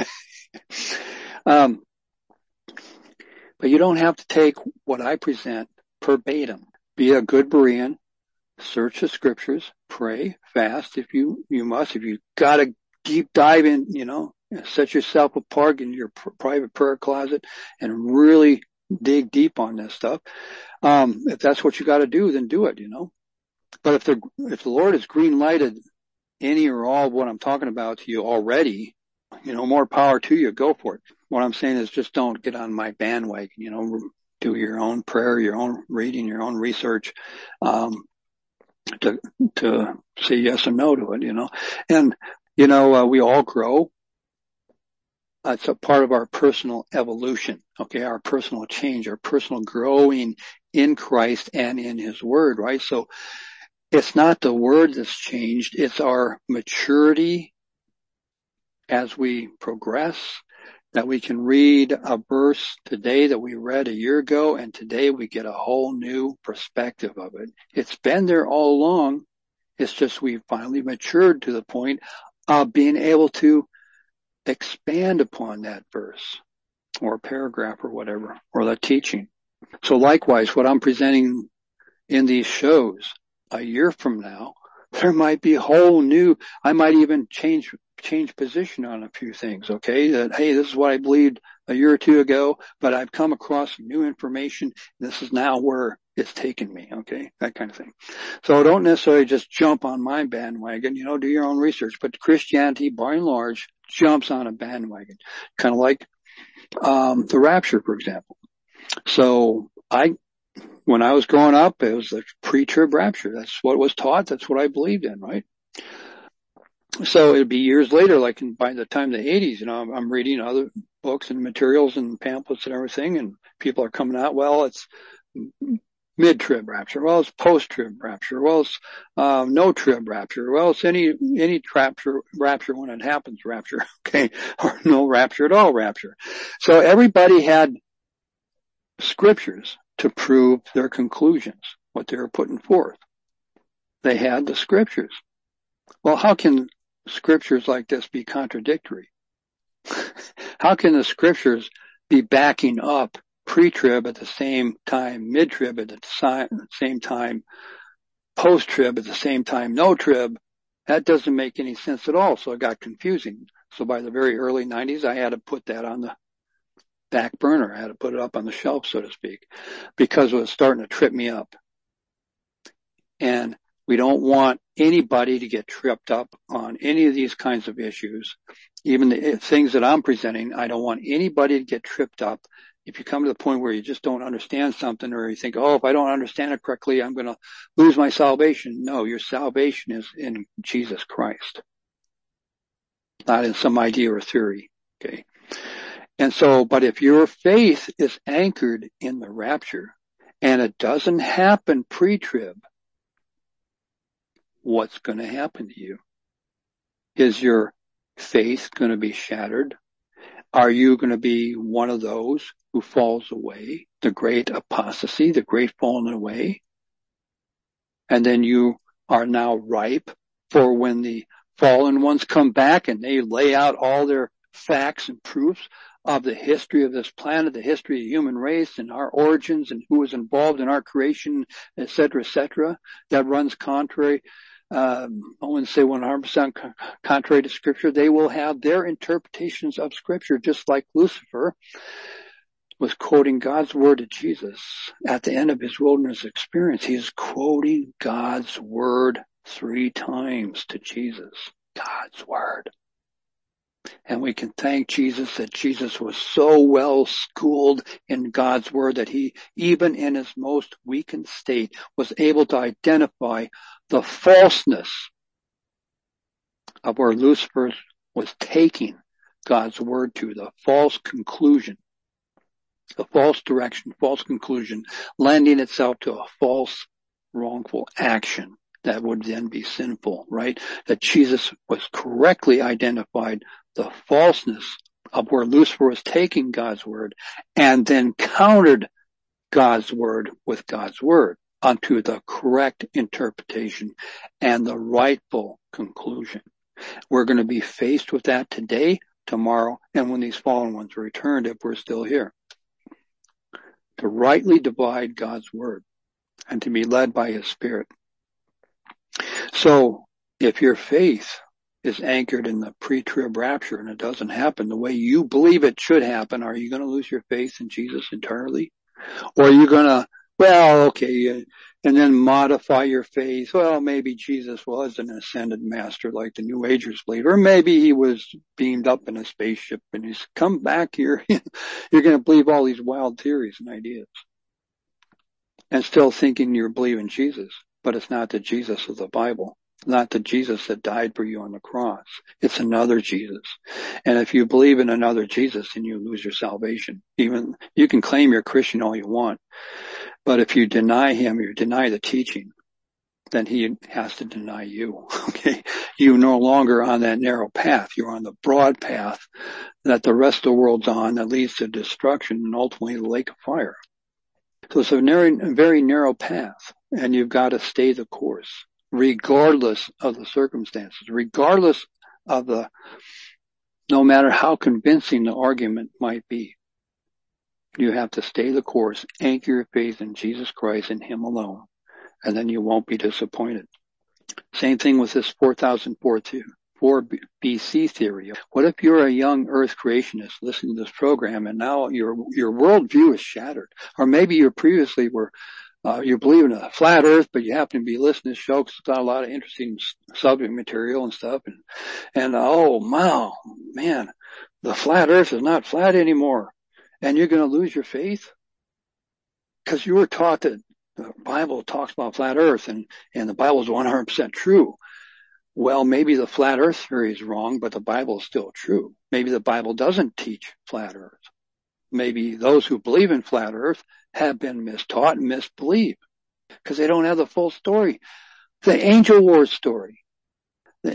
But you don't have to take what I present verbatim. Be a good Berean. Search the scriptures. Pray. Fast if you must. If you got to deep dive in, set yourself apart in your private prayer closet and really dig deep on this stuff. If that's what you got to do, then do it, But if the Lord has green lighted any or all of what I'm talking about to you already, more power to you. Go for it. What I'm saying is just don't get on my bandwagon, do your own prayer, your own reading, your own research, to say yes or no to it, And, we all grow. It's a part of our personal evolution, okay? Our personal change, our personal growing in Christ and in His Word, right? So it's not the Word that's changed. It's our maturity as we progress, that we can read a verse today that we read a year ago, and today we get a whole new perspective of it. It's been there all along. It's just we've finally matured to the point of being able to expand upon that verse or paragraph or whatever, or the teaching. So likewise, what I'm presenting in these shows a year from now, there might be a whole new, I might even change position on a few things, okay? That, hey, this is what I believed a year or two ago, but I've come across some new information. This is now where it's taken me, okay? That kind of thing. So don't necessarily just jump on my bandwagon, do your own research. But Christianity, by and large, jumps on a bandwagon. Kind of like the rapture, for example. So when I was growing up, it was the pre-trib rapture. That's what was taught. That's what I believed in, right? So it'd be years later, like by the time of the 80s, I'm reading other books and materials and pamphlets and everything, and people are coming out, well, it's mid-trib rapture. Well, it's post-trib rapture. Well, it's no trib rapture. Well, it's any rapture when it happens rapture, okay? Or no rapture at all rapture. So everybody had scriptures to prove their conclusions, what they were putting forth. They had the scriptures. Well, how can scriptures like this be contradictory? How can the scriptures be backing up pre-trib at the same time, mid-trib at the same time, post-trib at the same time, no trib? That doesn't make any sense at all. So it got confusing. So by the very early 90s, I had to put that on the back burner. I had to put it up on the shelf, so to speak, because it was starting to trip me up. And we don't want anybody to get tripped up on any of these kinds of issues. Even the things that I'm presenting, I don't want anybody to get tripped up. If you come to the point where you just don't understand something, or you think, oh, if I don't understand it correctly, I'm going to lose my salvation. No, your salvation is in Jesus Christ, not in some idea or theory. Okay. And so, but if your faith is anchored in the rapture and it doesn't happen pre-trib, what's going to happen to you? Is your faith going to be shattered? Are you going to be one of those who falls away? The great apostasy, the great falling away? And then you are now ripe for when the fallen ones come back and they lay out all their facts and proofs of the history of this planet, the history of the human race and our origins and who was involved in our creation, et cetera, that runs contrary. I wouldn't say 100% contrary to Scripture. They will have their interpretations of Scripture, just like Lucifer was quoting God's word to Jesus at the end of his wilderness experience. He is quoting God's word 3 times to Jesus. God's word. And we can thank Jesus that Jesus was so well schooled in God's word that he, even in his most weakened state, was able to identify the falseness of where Lucifer was taking God's word to, the false conclusion, the false direction, false conclusion, lending itself to a false, wrongful action. that would then be sinful, right? That Jesus was correctly identified the falseness of where Lucifer was taking God's word and then countered God's word with God's word unto the correct interpretation and the rightful conclusion. We're going to be faced with that today, tomorrow, and when these fallen ones are returned, if we're still here. To rightly divide God's word and to be led by his Spirit. So, if your faith is anchored in the pre-trib rapture and it doesn't happen the way you believe it should happen, are you going to lose your faith in Jesus entirely? Or are you going to, and then modify your faith? Well, maybe Jesus was an ascended master like the New Agers believe, or maybe he was beamed up in a spaceship and he's come back here. You're going to believe all these wild theories and ideas and still thinking you're believing Jesus, but it's not the Jesus of the Bible. Not the Jesus that died for you on the cross. It's another Jesus. And if you believe in another Jesus, then you lose your salvation. Even you can claim you're Christian all you want, but if you deny him, you deny the teaching, then he has to deny you. Okay? You're no longer on that narrow path. You're on the broad path that the rest of the world's on that leads to destruction and ultimately the lake of fire. So it's a very narrow path, and you've got to stay the course. Regardless of the circumstances, regardless of no matter how convincing the argument might be, you have to stay the course, anchor your faith in Jesus Christ and him alone, and then you won't be disappointed. Same thing with this 4004 BC theory. What if you're a young earth creationist listening to this program and now your worldview is shattered? Or maybe you previously were you believe in a flat earth, but you happen to be listening to the show because it's got a lot of interesting subject material and stuff. And oh, wow, man, the flat earth is not flat anymore. And you're going to lose your faith because you were taught that the Bible talks about flat earth and the Bible is 100% true. Well, maybe the flat earth theory is wrong, but the Bible is still true. Maybe the Bible doesn't teach flat earth. Maybe those who believe in flat earth have been mistaught and misbelieved because they don't have the full story. The angel war story. Then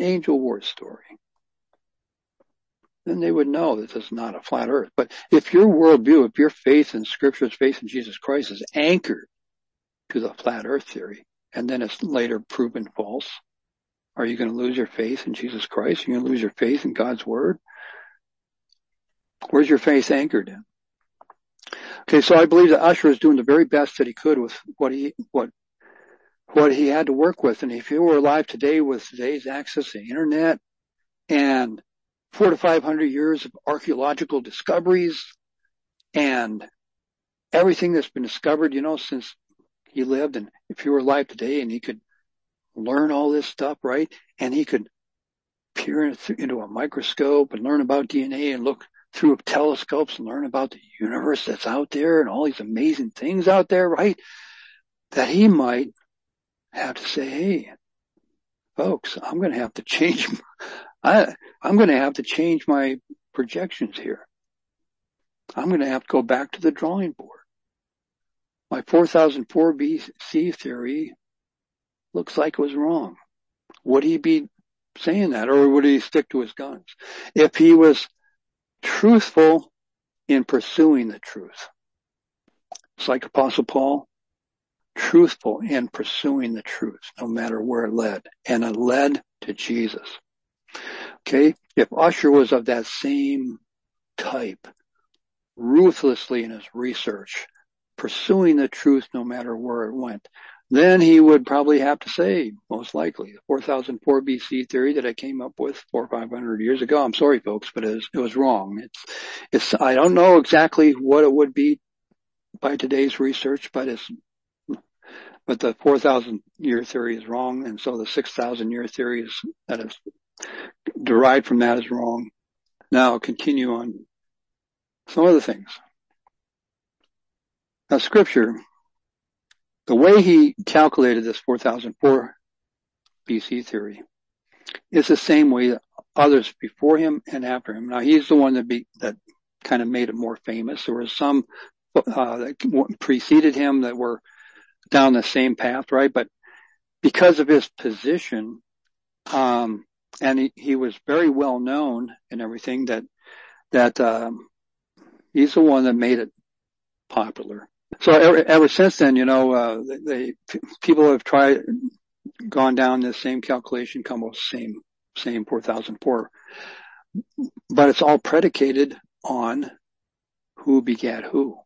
they would know that this is not a flat earth. But if your worldview, if your faith in Scripture's faith in Jesus Christ is anchored to the flat earth theory, and then it's later proven false, are you going to lose your faith in Jesus Christ? Are you going to lose your faith in God's Word? Where's your faith anchored in? Okay, so I believe that Usher is doing the very best that he could with what he had to work with. And if he were alive today with today's access to the internet and 400 to 500 years of archaeological discoveries and everything that's been discovered, since he lived, and if he were alive today and he could learn all this stuff, right? And he could peer into a microscope and learn about DNA and look through telescopes and learn about the universe that's out there and all these amazing things out there, right? That he might have to say, hey, folks, I'm going to have to change my projections here. I'm going to have to go back to the drawing board. My 4004 BC theory looks like it was wrong. Would he be saying that, or would he stick to his guns? If he was truthful in pursuing the truth. It's like Apostle Paul, truthful in pursuing the truth, no matter where it led. And it led to Jesus. Okay? If Usher was of that same type, ruthlessly in his research, pursuing the truth no matter where it went, then he would probably have to say, most likely, the 4004 BC theory that I came up with 400 or 500 years ago. I'm sorry, folks, but it was wrong. I don't know exactly what it would be by today's research, but the 4,000 year theory is wrong, and so the 6,000 year theory that is derived from that is wrong. Now continue on some other things. Now, Scripture, the way he calculated this 4004 BC theory is the same way that others before him and after him. Now, he's the one that kind of made it more famous. There were some that preceded him that were down the same path, right? But because of his position, and he was very well known and everything, that he's the one that made it popular. So ever since then, people have gone down this same calculation, come up with the same 4,004. But it's all predicated on who begat who.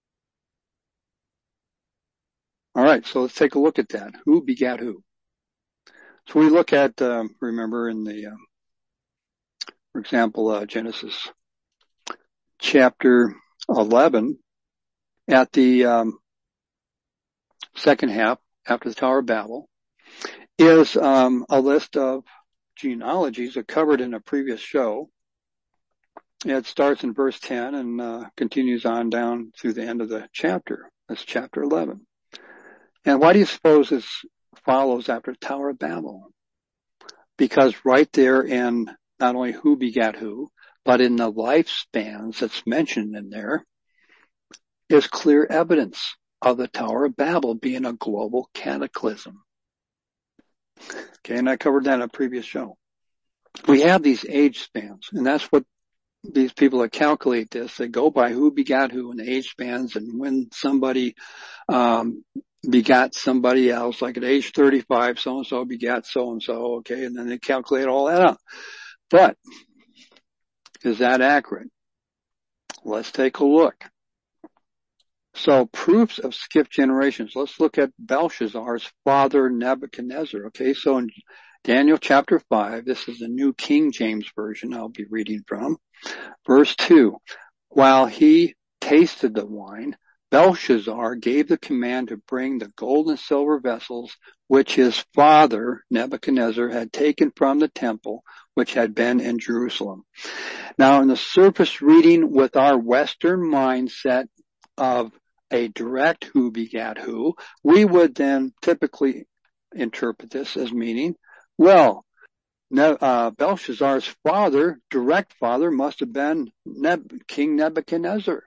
All right, so let's take a look at that. Who begat who? So we look at, remember in the, for example, Genesis chapter 11, at the second half, after the Tower of Babel, is a list of genealogies that covered in a previous show. It starts in verse 10 and continues on down through the end of the chapter. That's chapter 11. And why do you suppose this follows after the Tower of Babel? Because right there in not only who begat who, but in the lifespans that's mentioned in there is clear evidence of the Tower of Babel being a global cataclysm. Okay, and I covered that in a previous show. We have these age spans, and that's what these people that calculate this, they go by who begat who in the age spans, and when somebody begat somebody else, like at age 35, so-and-so begat so-and-so, okay, and then they calculate all that out. But is that accurate? Let's take a look. So proofs of skipped generations. Let's look at Belshazzar's father Nebuchadnezzar. Okay, so in Daniel chapter 5, this is the New King James Version I'll be reading from. Verse 2, while he tasted the wine, Belshazzar gave the command to bring the gold and silver vessels which his father Nebuchadnezzar had taken from the temple which had been in Jerusalem. Now in the surface reading with our Western mindset of a direct who begat who, we would then typically interpret this as meaning, well, Belshazzar's father, direct father, must have been King Nebuchadnezzar.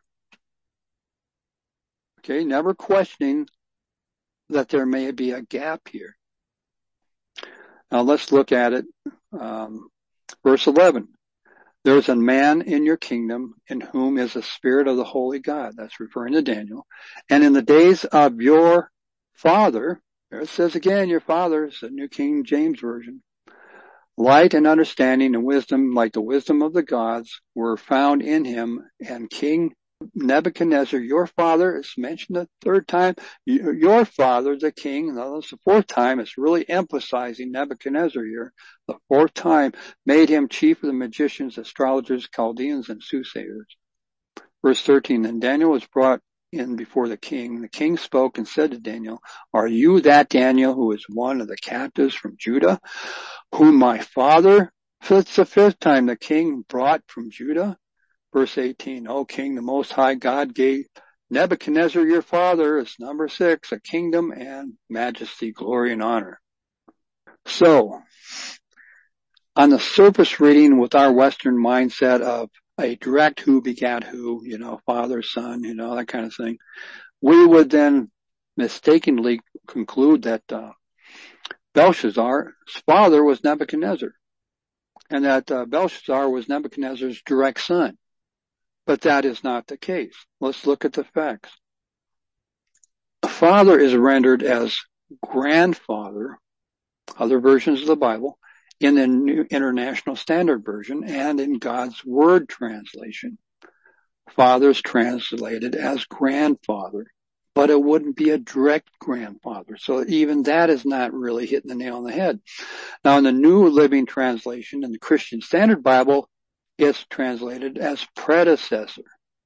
Okay, never questioning that there may be a gap here. Now let's look at it. Verse 11. There is a man in your kingdom in whom is the spirit of the holy God. That's referring to Daniel. And in the days of your father, there it says again, your father, it's the New King James Version. Light and understanding and wisdom, like the wisdom of the gods, were found in him, and King Nebuchadnezzar, your father, is mentioned the third time, your father, the king, now that's the fourth time, it's really emphasizing Nebuchadnezzar here, the fourth time, made him chief of the magicians, astrologers, Chaldeans, and soothsayers. Verse 13, and Daniel was brought in before the king. The king spoke and said to Daniel, are you that Daniel who is one of the captives from Judah, whom my father, so it's the fifth time the king brought from Judah? Verse 18, O king, the most high God gave Nebuchadnezzar your father, it's number 6, a kingdom and majesty, glory and honor. So, on the surface reading with our Western mindset of a direct who begat who, father, son, that kind of thing, we would then mistakenly conclude that Belshazzar's father was Nebuchadnezzar, and that Belshazzar was Nebuchadnezzar's direct son. But that is not the case. Let's look at the facts. Father is rendered as grandfather, other versions of the Bible, in the New International Standard Version and in God's Word translation. Father is translated as grandfather, but it wouldn't be a direct grandfather. So even that is not really hitting the nail on the head. Now in the New Living Translation in the Christian Standard Bible, it's translated as predecessor.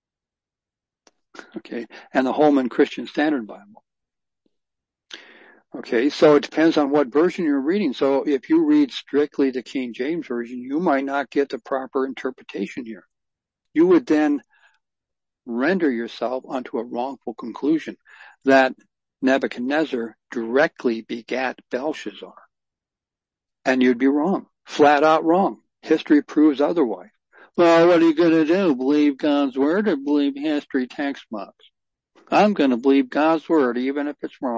Okay, and the Holman Christian Standard Bible. Okay, so it depends on what version you're reading. So if you read strictly the King James Version, you might not get the proper interpretation here. You would then render yourself onto a wrongful conclusion that Nebuchadnezzar directly begat Belshazzar. And you'd be wrong, flat out wrong. History proves otherwise. Well, what are you going to do? Believe God's word or believe history text books? I'm going to believe God's word, even if it's wrong.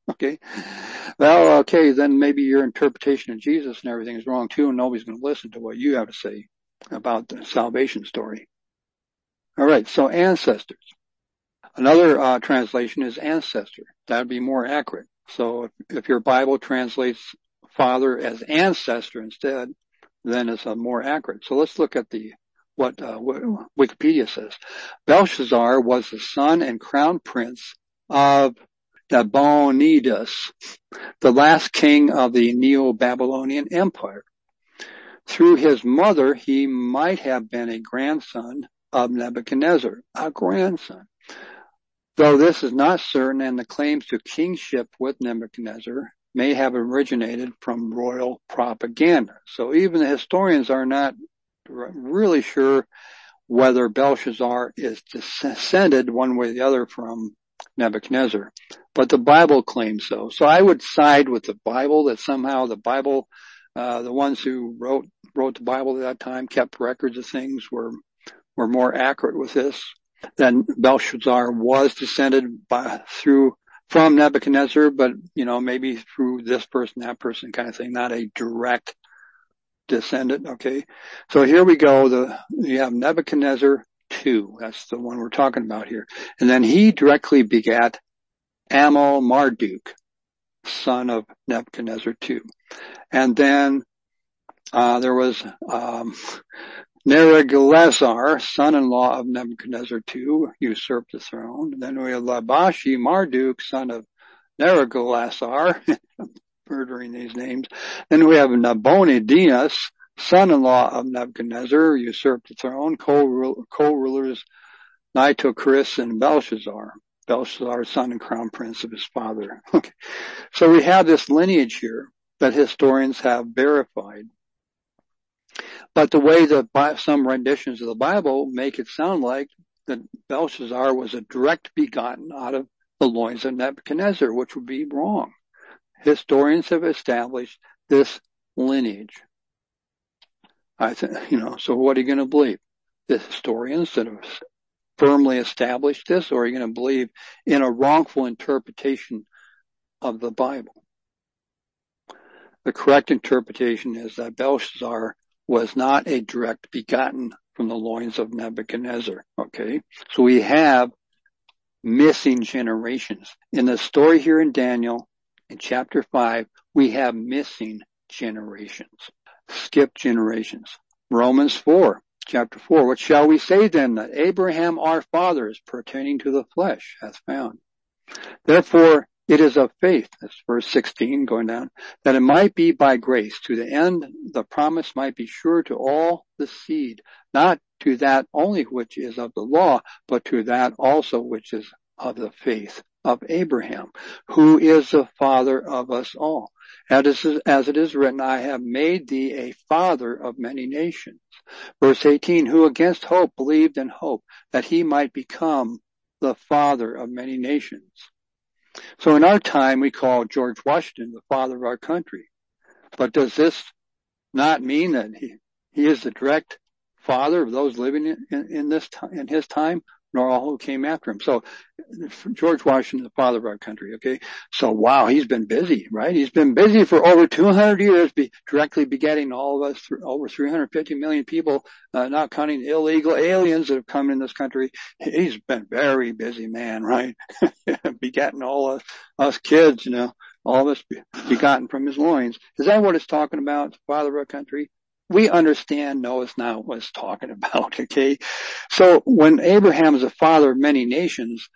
Okay. Well, okay, then maybe your interpretation of Jesus and everything is wrong too, and nobody's going to listen to what you have to say about the salvation story. All right, so ancestors. Another translation is ancestor. That would be more accurate. So if your Bible translates father as ancestor instead, then it's more accurate. So let's look at what Wikipedia says. Belshazzar was the son and crown prince of Nabonidus, the last king of the Neo-Babylonian Empire. Through his mother, he might have been a grandson of Nebuchadnezzar, a grandson. Though this is not certain, and the claims to kingship with Nebuchadnezzar may have originated from royal propaganda. So even the historians are not really sure whether Belshazzar is descended one way or the other from Nebuchadnezzar. But the Bible claims so. So I would side with the Bible, that somehow the Bible, the ones who wrote the Bible at that time, kept records of things, were more accurate with this. Then Belshazzar was descended from Nebuchadnezzar, but maybe through this person, that person kind of thing, not a direct descendant. Okay, so here we go. You have Nebuchadnezzar II. That's the one we're talking about here, and then he directly begat Amel-Marduk, son of Nebuchadnezzar II, and then there was Neriglissar, son-in-law of Nebuchadnezzar II, usurped the throne. Then we have Labashi-Marduk, son of Neriglissar, murdering these names. Then we have Nabonidus, son-in-law of Nebuchadnezzar, usurped the throne. Co-rulers Nitocris and Belshazzar. Belshazzar, son and crown prince of his father. Okay. So we have this lineage here that historians have verified. But the way that some renditions of the Bible make it sound like that Belshazzar was a direct begotten out of the loins of Nebuchadnezzar, which would be wrong. Historians have established this lineage. So what are you going to believe? The historians that have firmly established this, or are you going to believe in a wrongful interpretation of the Bible? The correct interpretation is that Belshazzar was not a direct begotten from the loins of Nebuchadnezzar. Okay, so we have missing generations. In the story here in Daniel, in chapter 5, we have missing generations. Skipped generations. Romans 4, chapter 4. What shall we say then? That Abraham our father is pertaining to the flesh, hath found. Therefore, it is of faith, that's verse 16 going down, that it might be by grace, to the end the promise might be sure to all the seed, not to that only which is of the law, but to that also which is of the faith of Abraham, who is the father of us all. As it is written, I have made thee a father of many nations. Verse 18, who against hope believed in hope, that he might become the father of many nations. So in our time, we call George Washington the father of our country. But does this not mean that he is the direct father of those living in his time, nor all who came after him? So George Washington, the father of our country. Okay. So wow, he's been busy, right? He's been busy for over 200 years, directly begetting all of us, over 350 million people, not counting illegal aliens that have come in this country. He's been very busy man, right? Begetting all of us kids, all of us begotten from his loins. Is that what it's talking about, the father of our country? We understand, no, it's not what it's talking about, okay? So when Abraham is a father of many nations,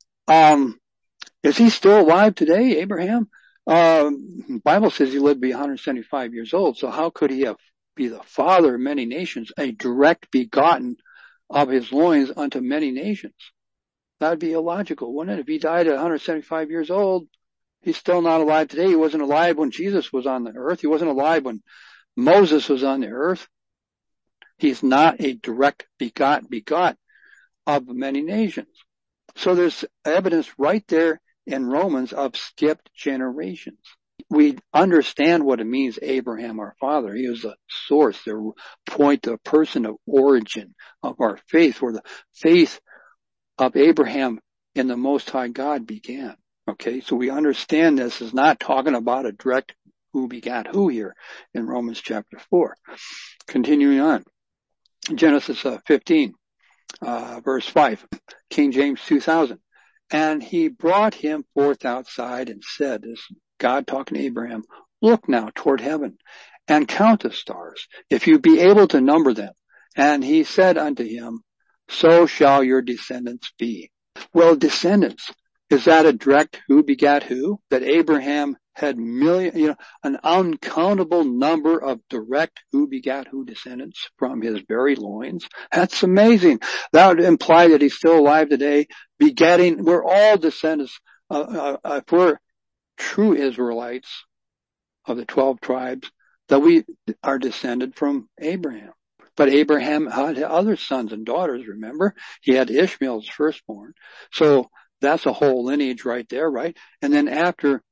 is he still alive today, Abraham? The Bible says he lived to be 175 years old, so how could he be the father of many nations, a direct begotten of his loins unto many nations? That would be illogical, wouldn't it? If he died at 175 years old, he's still not alive today. He wasn't alive when Jesus was on the earth. He wasn't alive when Moses was on the earth. He's not a direct begot of many nations. So there's evidence right there in Romans of skipped generations. We understand what it means, Abraham, our father. He was the source, the point, the person of origin of our faith, where the faith of Abraham in the Most High God began. Okay, so we understand this is not talking about a direct who begat who here in Romans chapter 4. Continuing on, Genesis 15, verse 5, King James 2000. And he brought him forth outside and said, this is God talking to Abraham, look now toward heaven and count the stars, if you be able to number them. And he said unto him, so shall your descendants be. Well, descendants, is that a direct who begat who? That Abraham had an uncountable number of direct who begat who descendants from his very loins? That's amazing. That would imply that he's still alive today, begetting. We're all descendants. If we're true Israelites of the 12 tribes, that we are descended from Abraham. But Abraham had other sons and daughters, remember? He had Ishmael's firstborn. So that's a whole lineage right there, right? And then after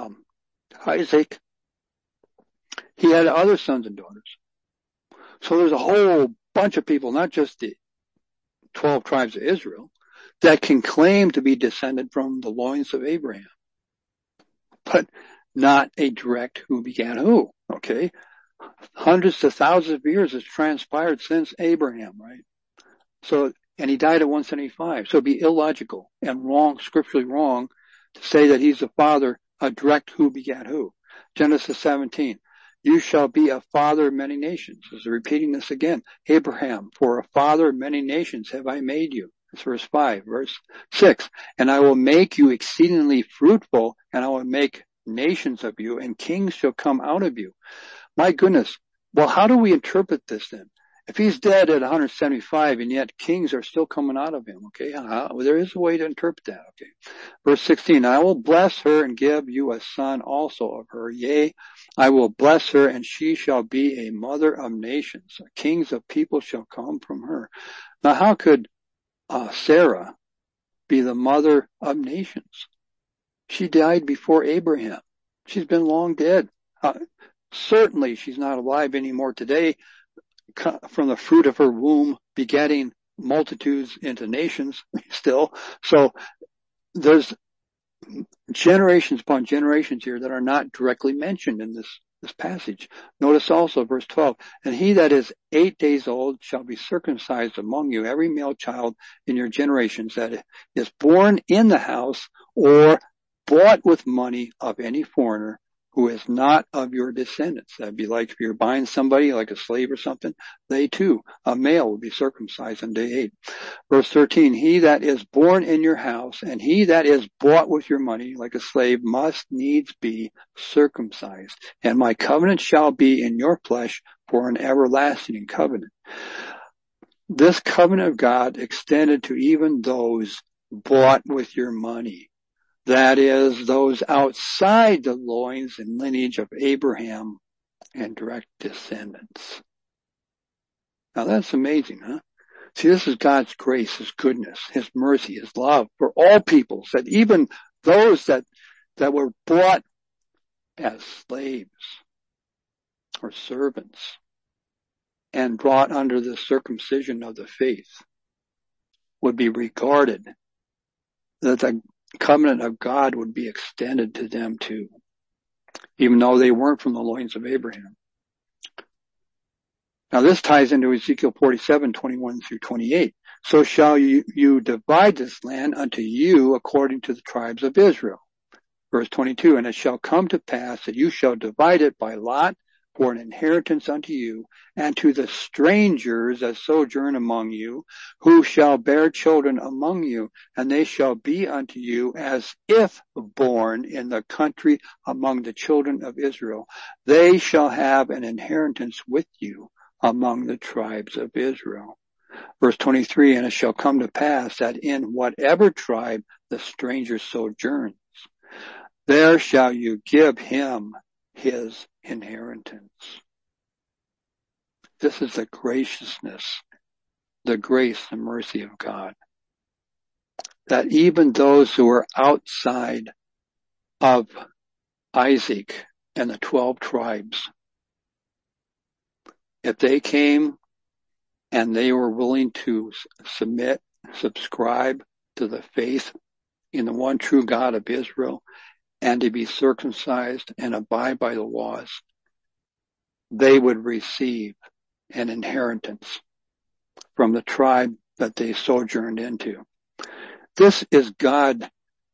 Isaac, he had other sons and daughters. So there's a whole bunch of people, not just the 12 tribes of Israel, that can claim to be descended from the loins of Abraham, but not a direct who begat who, okay? Hundreds to thousands of years has transpired since Abraham, right? So, and he died at 175. So it'd be illogical and wrong, scripturally wrong, to say that he's the father, a direct who begat who. Genesis 17. You shall be a father of many nations. This is repeating this again. Abraham, for a father of many nations have I made you. That's verse 5. Verse 6. And I will make you exceedingly fruitful, and I will make nations of you, and kings shall come out of you. My goodness. Well, how do we interpret this then? If he's dead at 175 and yet kings are still coming out of him, okay? Well, there is a way to interpret that, okay? Verse 16, I will bless her and give you a son also of her. Yea, I will bless her and she shall be a mother of nations. Kings of people shall come from her. Now, how could Sarah be the mother of nations? She died before Abraham. She's been long dead. Certainly she's not alive anymore today, from the fruit of her womb begetting multitudes into nations still. So there's generations upon generations here that are not directly mentioned in this passage. Notice also verse 12, and he that is 8 days old shall be circumcised among you, every male child in your generations that is born in the house or bought with money of any foreigner who is not of your descendants. That'd be like if you're buying somebody like a slave or something, they too, a male, will be circumcised on day 8. Verse 13, he that is born in your house and he that is bought with your money like a slave must needs be circumcised. And my covenant shall be in your flesh for an everlasting covenant. This covenant of God extended to even those bought with your money. That is, those outside the loins and lineage of Abraham and direct descendants. Now that's amazing, huh? See, this is God's grace, His goodness, His mercy, His love for all peoples, that even those that were bought as slaves or servants and brought under the circumcision of the faith would be regarded, that the covenant of God would be extended to them too, even though they weren't from the loins of Abraham. Now this ties into Ezekiel 47:21 through 28. So shall you divide this land unto you according to the tribes of Israel. Verse 22, and it shall come to pass that you shall divide it by lot for an inheritance unto you, and to the strangers that sojourn among you, who shall bear children among you, and they shall be unto you as if born in the country among the children of Israel. They shall have an inheritance with you among the tribes of Israel. Verse 23, and it shall come to pass that in whatever tribe the stranger sojourns, there shall you give him his inheritance. This is the graciousness, the grace, the mercy of God. That even those who are outside of Isaac and the 12 tribes, if they came and they were willing to subscribe to the faith in the one true God of Israel and to be circumcised and abide by the laws, they would receive an inheritance from the tribe that they sojourned into. This is God.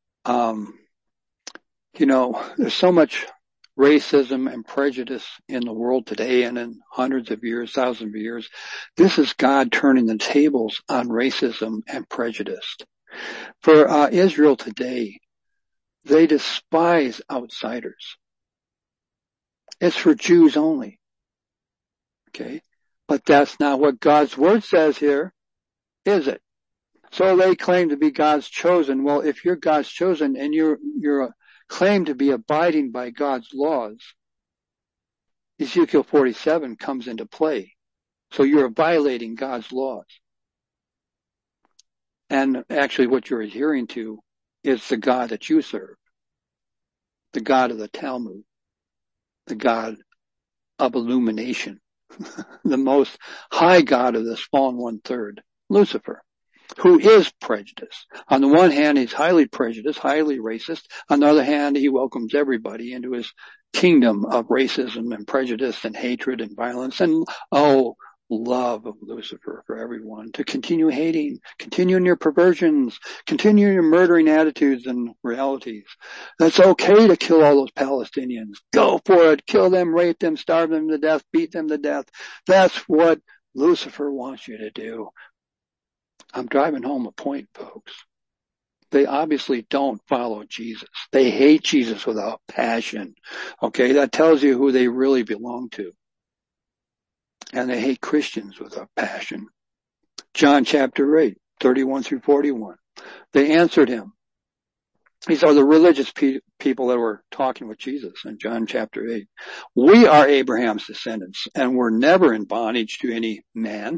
There's so much racism and prejudice in the world today and in hundreds of years, thousands of years. This is God turning the tables on racism and prejudice. For Israel today, they despise outsiders. It's for Jews only. Okay? But that's not what God's word says here, is it? So they claim to be God's chosen. Well, if you're God's chosen and you're claim to be abiding by God's laws, Ezekiel 47 comes into play. So you're violating God's laws. And actually what you're adhering to is the God that you serve, the God of the Talmud, the God of illumination, the most high God of this fallen one-third, Lucifer, who is prejudiced. On the one hand, he's highly prejudiced, highly racist. On the other hand, he welcomes everybody into his kingdom of racism and prejudice and hatred and violence and, love of Lucifer for everyone to continue hating, continue in your perversions, continue your murdering attitudes and realities. It's okay to kill all those Palestinians. Go for it. Kill them, rape them, starve them to death, beat them to death. That's what Lucifer wants you to do. I'm driving home a point, folks. They obviously don't follow Jesus. They hate Jesus without passion. Okay, that tells you who they really belong to. And they hate Christians without passion. John chapter 8, 31 through 41. They answered him. These are the religious people that were talking with Jesus in John chapter 8. We are Abraham's descendants, and we're never in bondage to any man.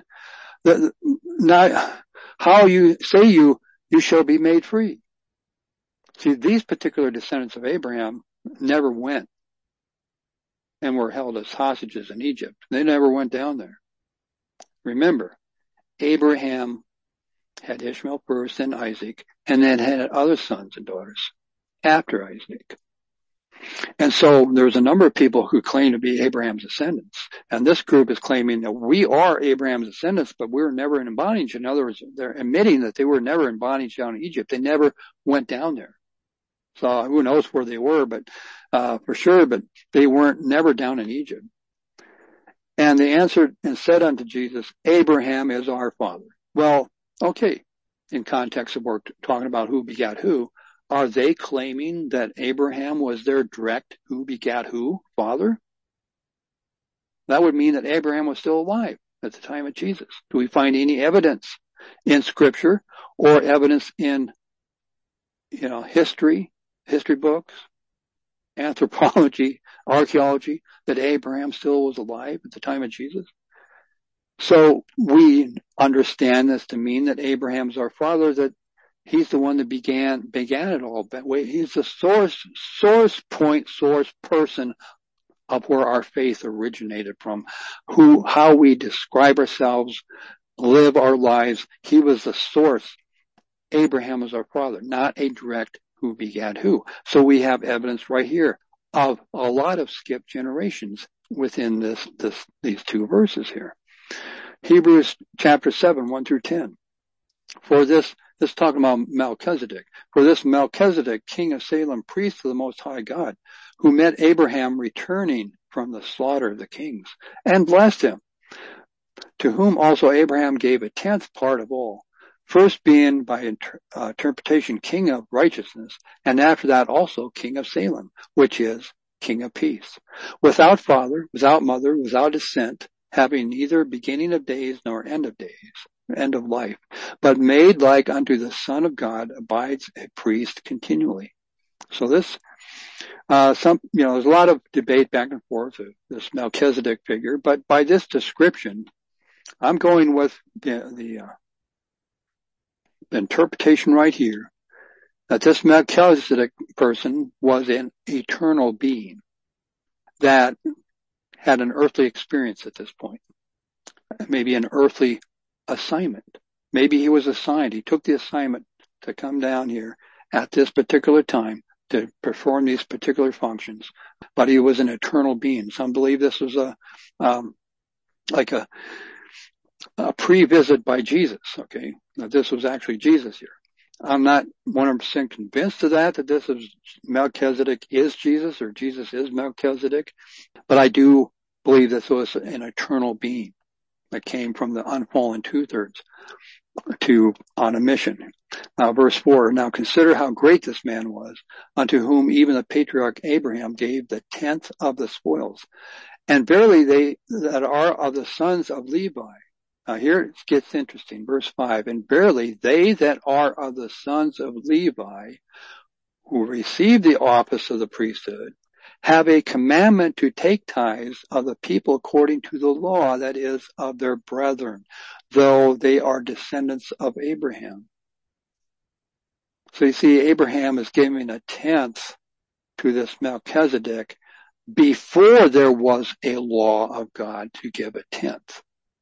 How you say you shall be made free. See, these particular descendants of Abraham never went and were held as hostages in Egypt. They never went down there. Remember, Abraham had Ishmael first and Isaac, and then had other sons and daughters after Isaac. And so there's a number of people who claim to be Abraham's descendants. And this group is claiming that we are Abraham's descendants, but we're never in bondage. In other words, they're admitting that they were never in bondage down in Egypt. They never went down there. So who knows where they were, but for sure, but they weren't never down in Egypt. And they answered and said unto Jesus, Abraham is our father. Well, okay. In context of we're talking about who begat who, are they claiming that Abraham was their direct who begat who father? That would mean that Abraham was still alive at the time of Jesus. Do we find any evidence in Scripture or evidence in, history books, anthropology, archaeology, that Abraham still was alive at the time of Jesus? So we understand this to mean that Abraham's our father, that he's the one that began it all. But he's the source person of where our faith originated from, how we describe ourselves, live our lives. He was the source. Abraham was our father, not a direct who begat who. So we have evidence right here of a lot of skipped generations within these two verses here. Hebrews chapter 7, 1 through 10. For this talking about Melchizedek. For this Melchizedek, king of Salem, priest of the Most High God, who met Abraham returning from the slaughter of the kings, and blessed him, to whom also Abraham gave a tenth part of all, first being by interpretation king of righteousness, and after that also king of Salem, which is king of peace, without father, without mother, without descent, having neither beginning of days nor end of days, end of life, but made like unto the Son of God, abides a priest continually. So this, there's a lot of debate back and forth of this Melchizedek figure, but by this description, I'm going with the interpretation right here, that this Melchizedek person was an eternal being that had an earthly experience at this point, maybe an earthly assignment. Maybe he was assigned. He took the assignment to come down here at this particular time to perform these particular functions, but he was an eternal being. Some believe this was like a pre-visit by Jesus, okay? That this was actually Jesus here. I'm not 100% convinced of that this is Melchizedek is Jesus or Jesus is Melchizedek, but I do believe this was an eternal being that came from the unfallen two-thirds on a mission. Now, verse 4, now consider how great this man was, unto whom even the patriarch Abraham gave the tenth of the spoils. And verily they that are of the sons of Levi. Now here it gets interesting. Verse 5, and verily they that are of the sons of Levi, who receive the office of the priesthood, have a commandment to take tithes of the people according to the law, that is, of their brethren, though they are descendants of Abraham. So you see, Abraham is giving a tenth to this Melchizedek before there was a law of God to give a tenth.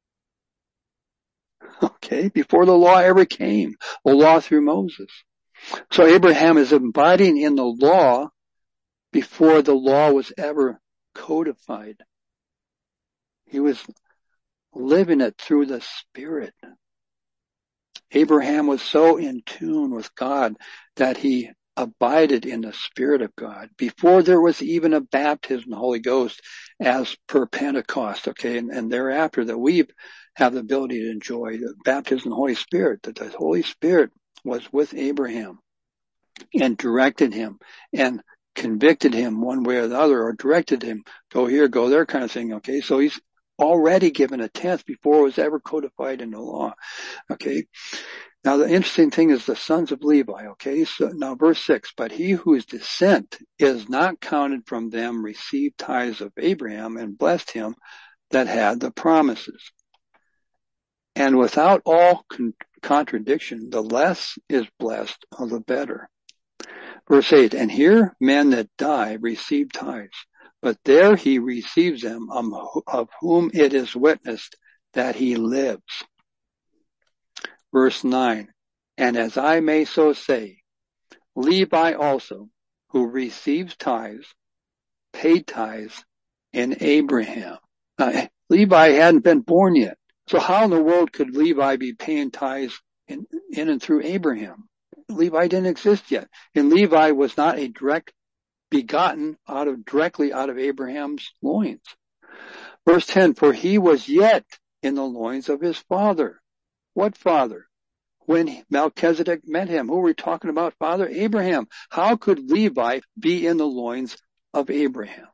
Okay, before the law ever came, the law through Moses. So Abraham is abiding in the law before the law was ever codified. He was living it through the Spirit. Abraham was so in tune with God that he abided in the Spirit of God before there was even a baptism in the Holy Ghost as per Pentecost, okay, and thereafter that we have the ability to enjoy the baptism in the Holy Spirit, that the Holy Spirit was with Abraham and directed him and convicted him one way or the other, or directed him, go here, go there kind of thing, okay, so he's already given a tenth before it was ever codified in the law, okay. Now the interesting thing is the sons of Levi, okay, so now verse 6, but he whose descent is not counted from them received tithes of Abraham and blessed him that had the promises. And without all contradiction, the less is blessed of the better. Verse 8, and here men that die receive tithes, but there he receives them of whom it is witnessed that he lives. Verse 9, and as I may so say, Levi also, who receives tithes, paid tithes in Abraham. Now, Levi hadn't been born yet. So how in the world could Levi be paying tithes in and through Abraham? Levi didn't exist yet. And Levi was not a direct begotten directly out of Abraham's loins. Verse 10, for he was yet in the loins of his father. What father? When Melchizedek met him. Who were we talking about? Father Abraham. How could Levi be in the loins of Abraham?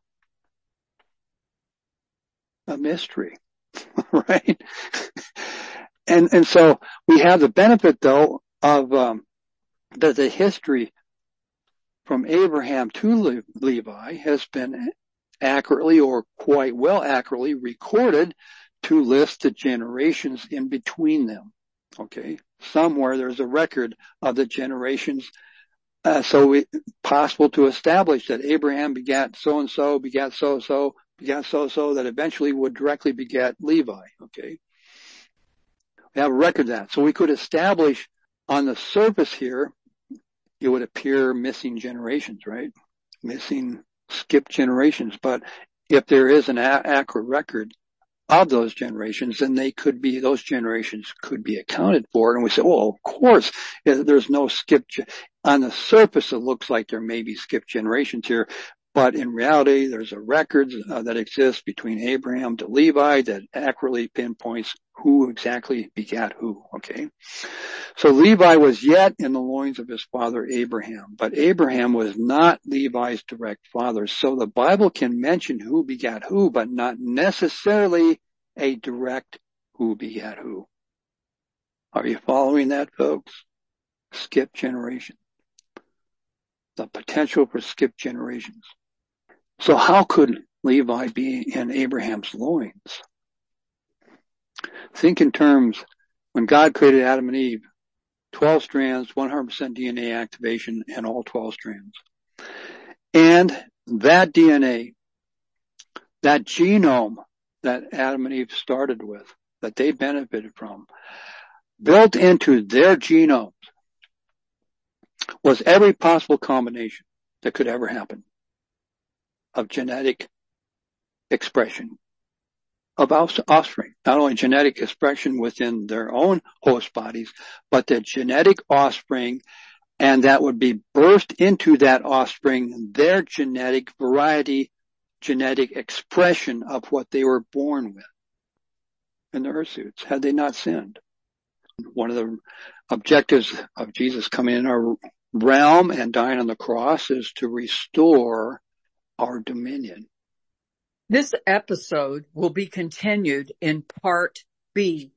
A mystery, right? And so we have the benefit, though, of that the history from Abraham to Levi has been accurately, or quite well accurately, recorded to list the generations in between them. Okay, somewhere there's a record of the generations, so it's possible to establish that Abraham begat so and so, begat so and so, begat so and so, that eventually would directly beget Levi. Okay, we have a record of that, so we could establish on the surface here. It would appear missing generations, right? Missing, skipped generations. But if there is an accurate record of those generations, then those generations could be accounted for. And we say, well, of course, there's no skipped. On the surface, it looks like there may be skipped generations here. But in reality, there's a record that exists between Abraham to Levi that accurately pinpoints who exactly begat who, okay? So Levi was yet in the loins of his father Abraham, but Abraham was not Levi's direct father. So the Bible can mention who begat who, but not necessarily a direct who begat who. Are you following that, folks? Skip generation. The potential for skip generations. So how could Levi be in Abraham's loins? Think in terms, when God created Adam and Eve, 12 strands, 100% DNA activation, and all 12 strands. And that DNA, that genome that Adam and Eve started with, that they benefited from, built into their genomes was every possible combination that could ever happen of genetic expression of offspring, not only genetic expression within their own host bodies, but the genetic offspring, and that would be birthed into that offspring, their genetic variety, genetic expression of what they were born with in the earth suits, had they not sinned. One of the objectives of Jesus coming in our realm and dying on the cross is to restore our dominion. This episode will be continued in part B.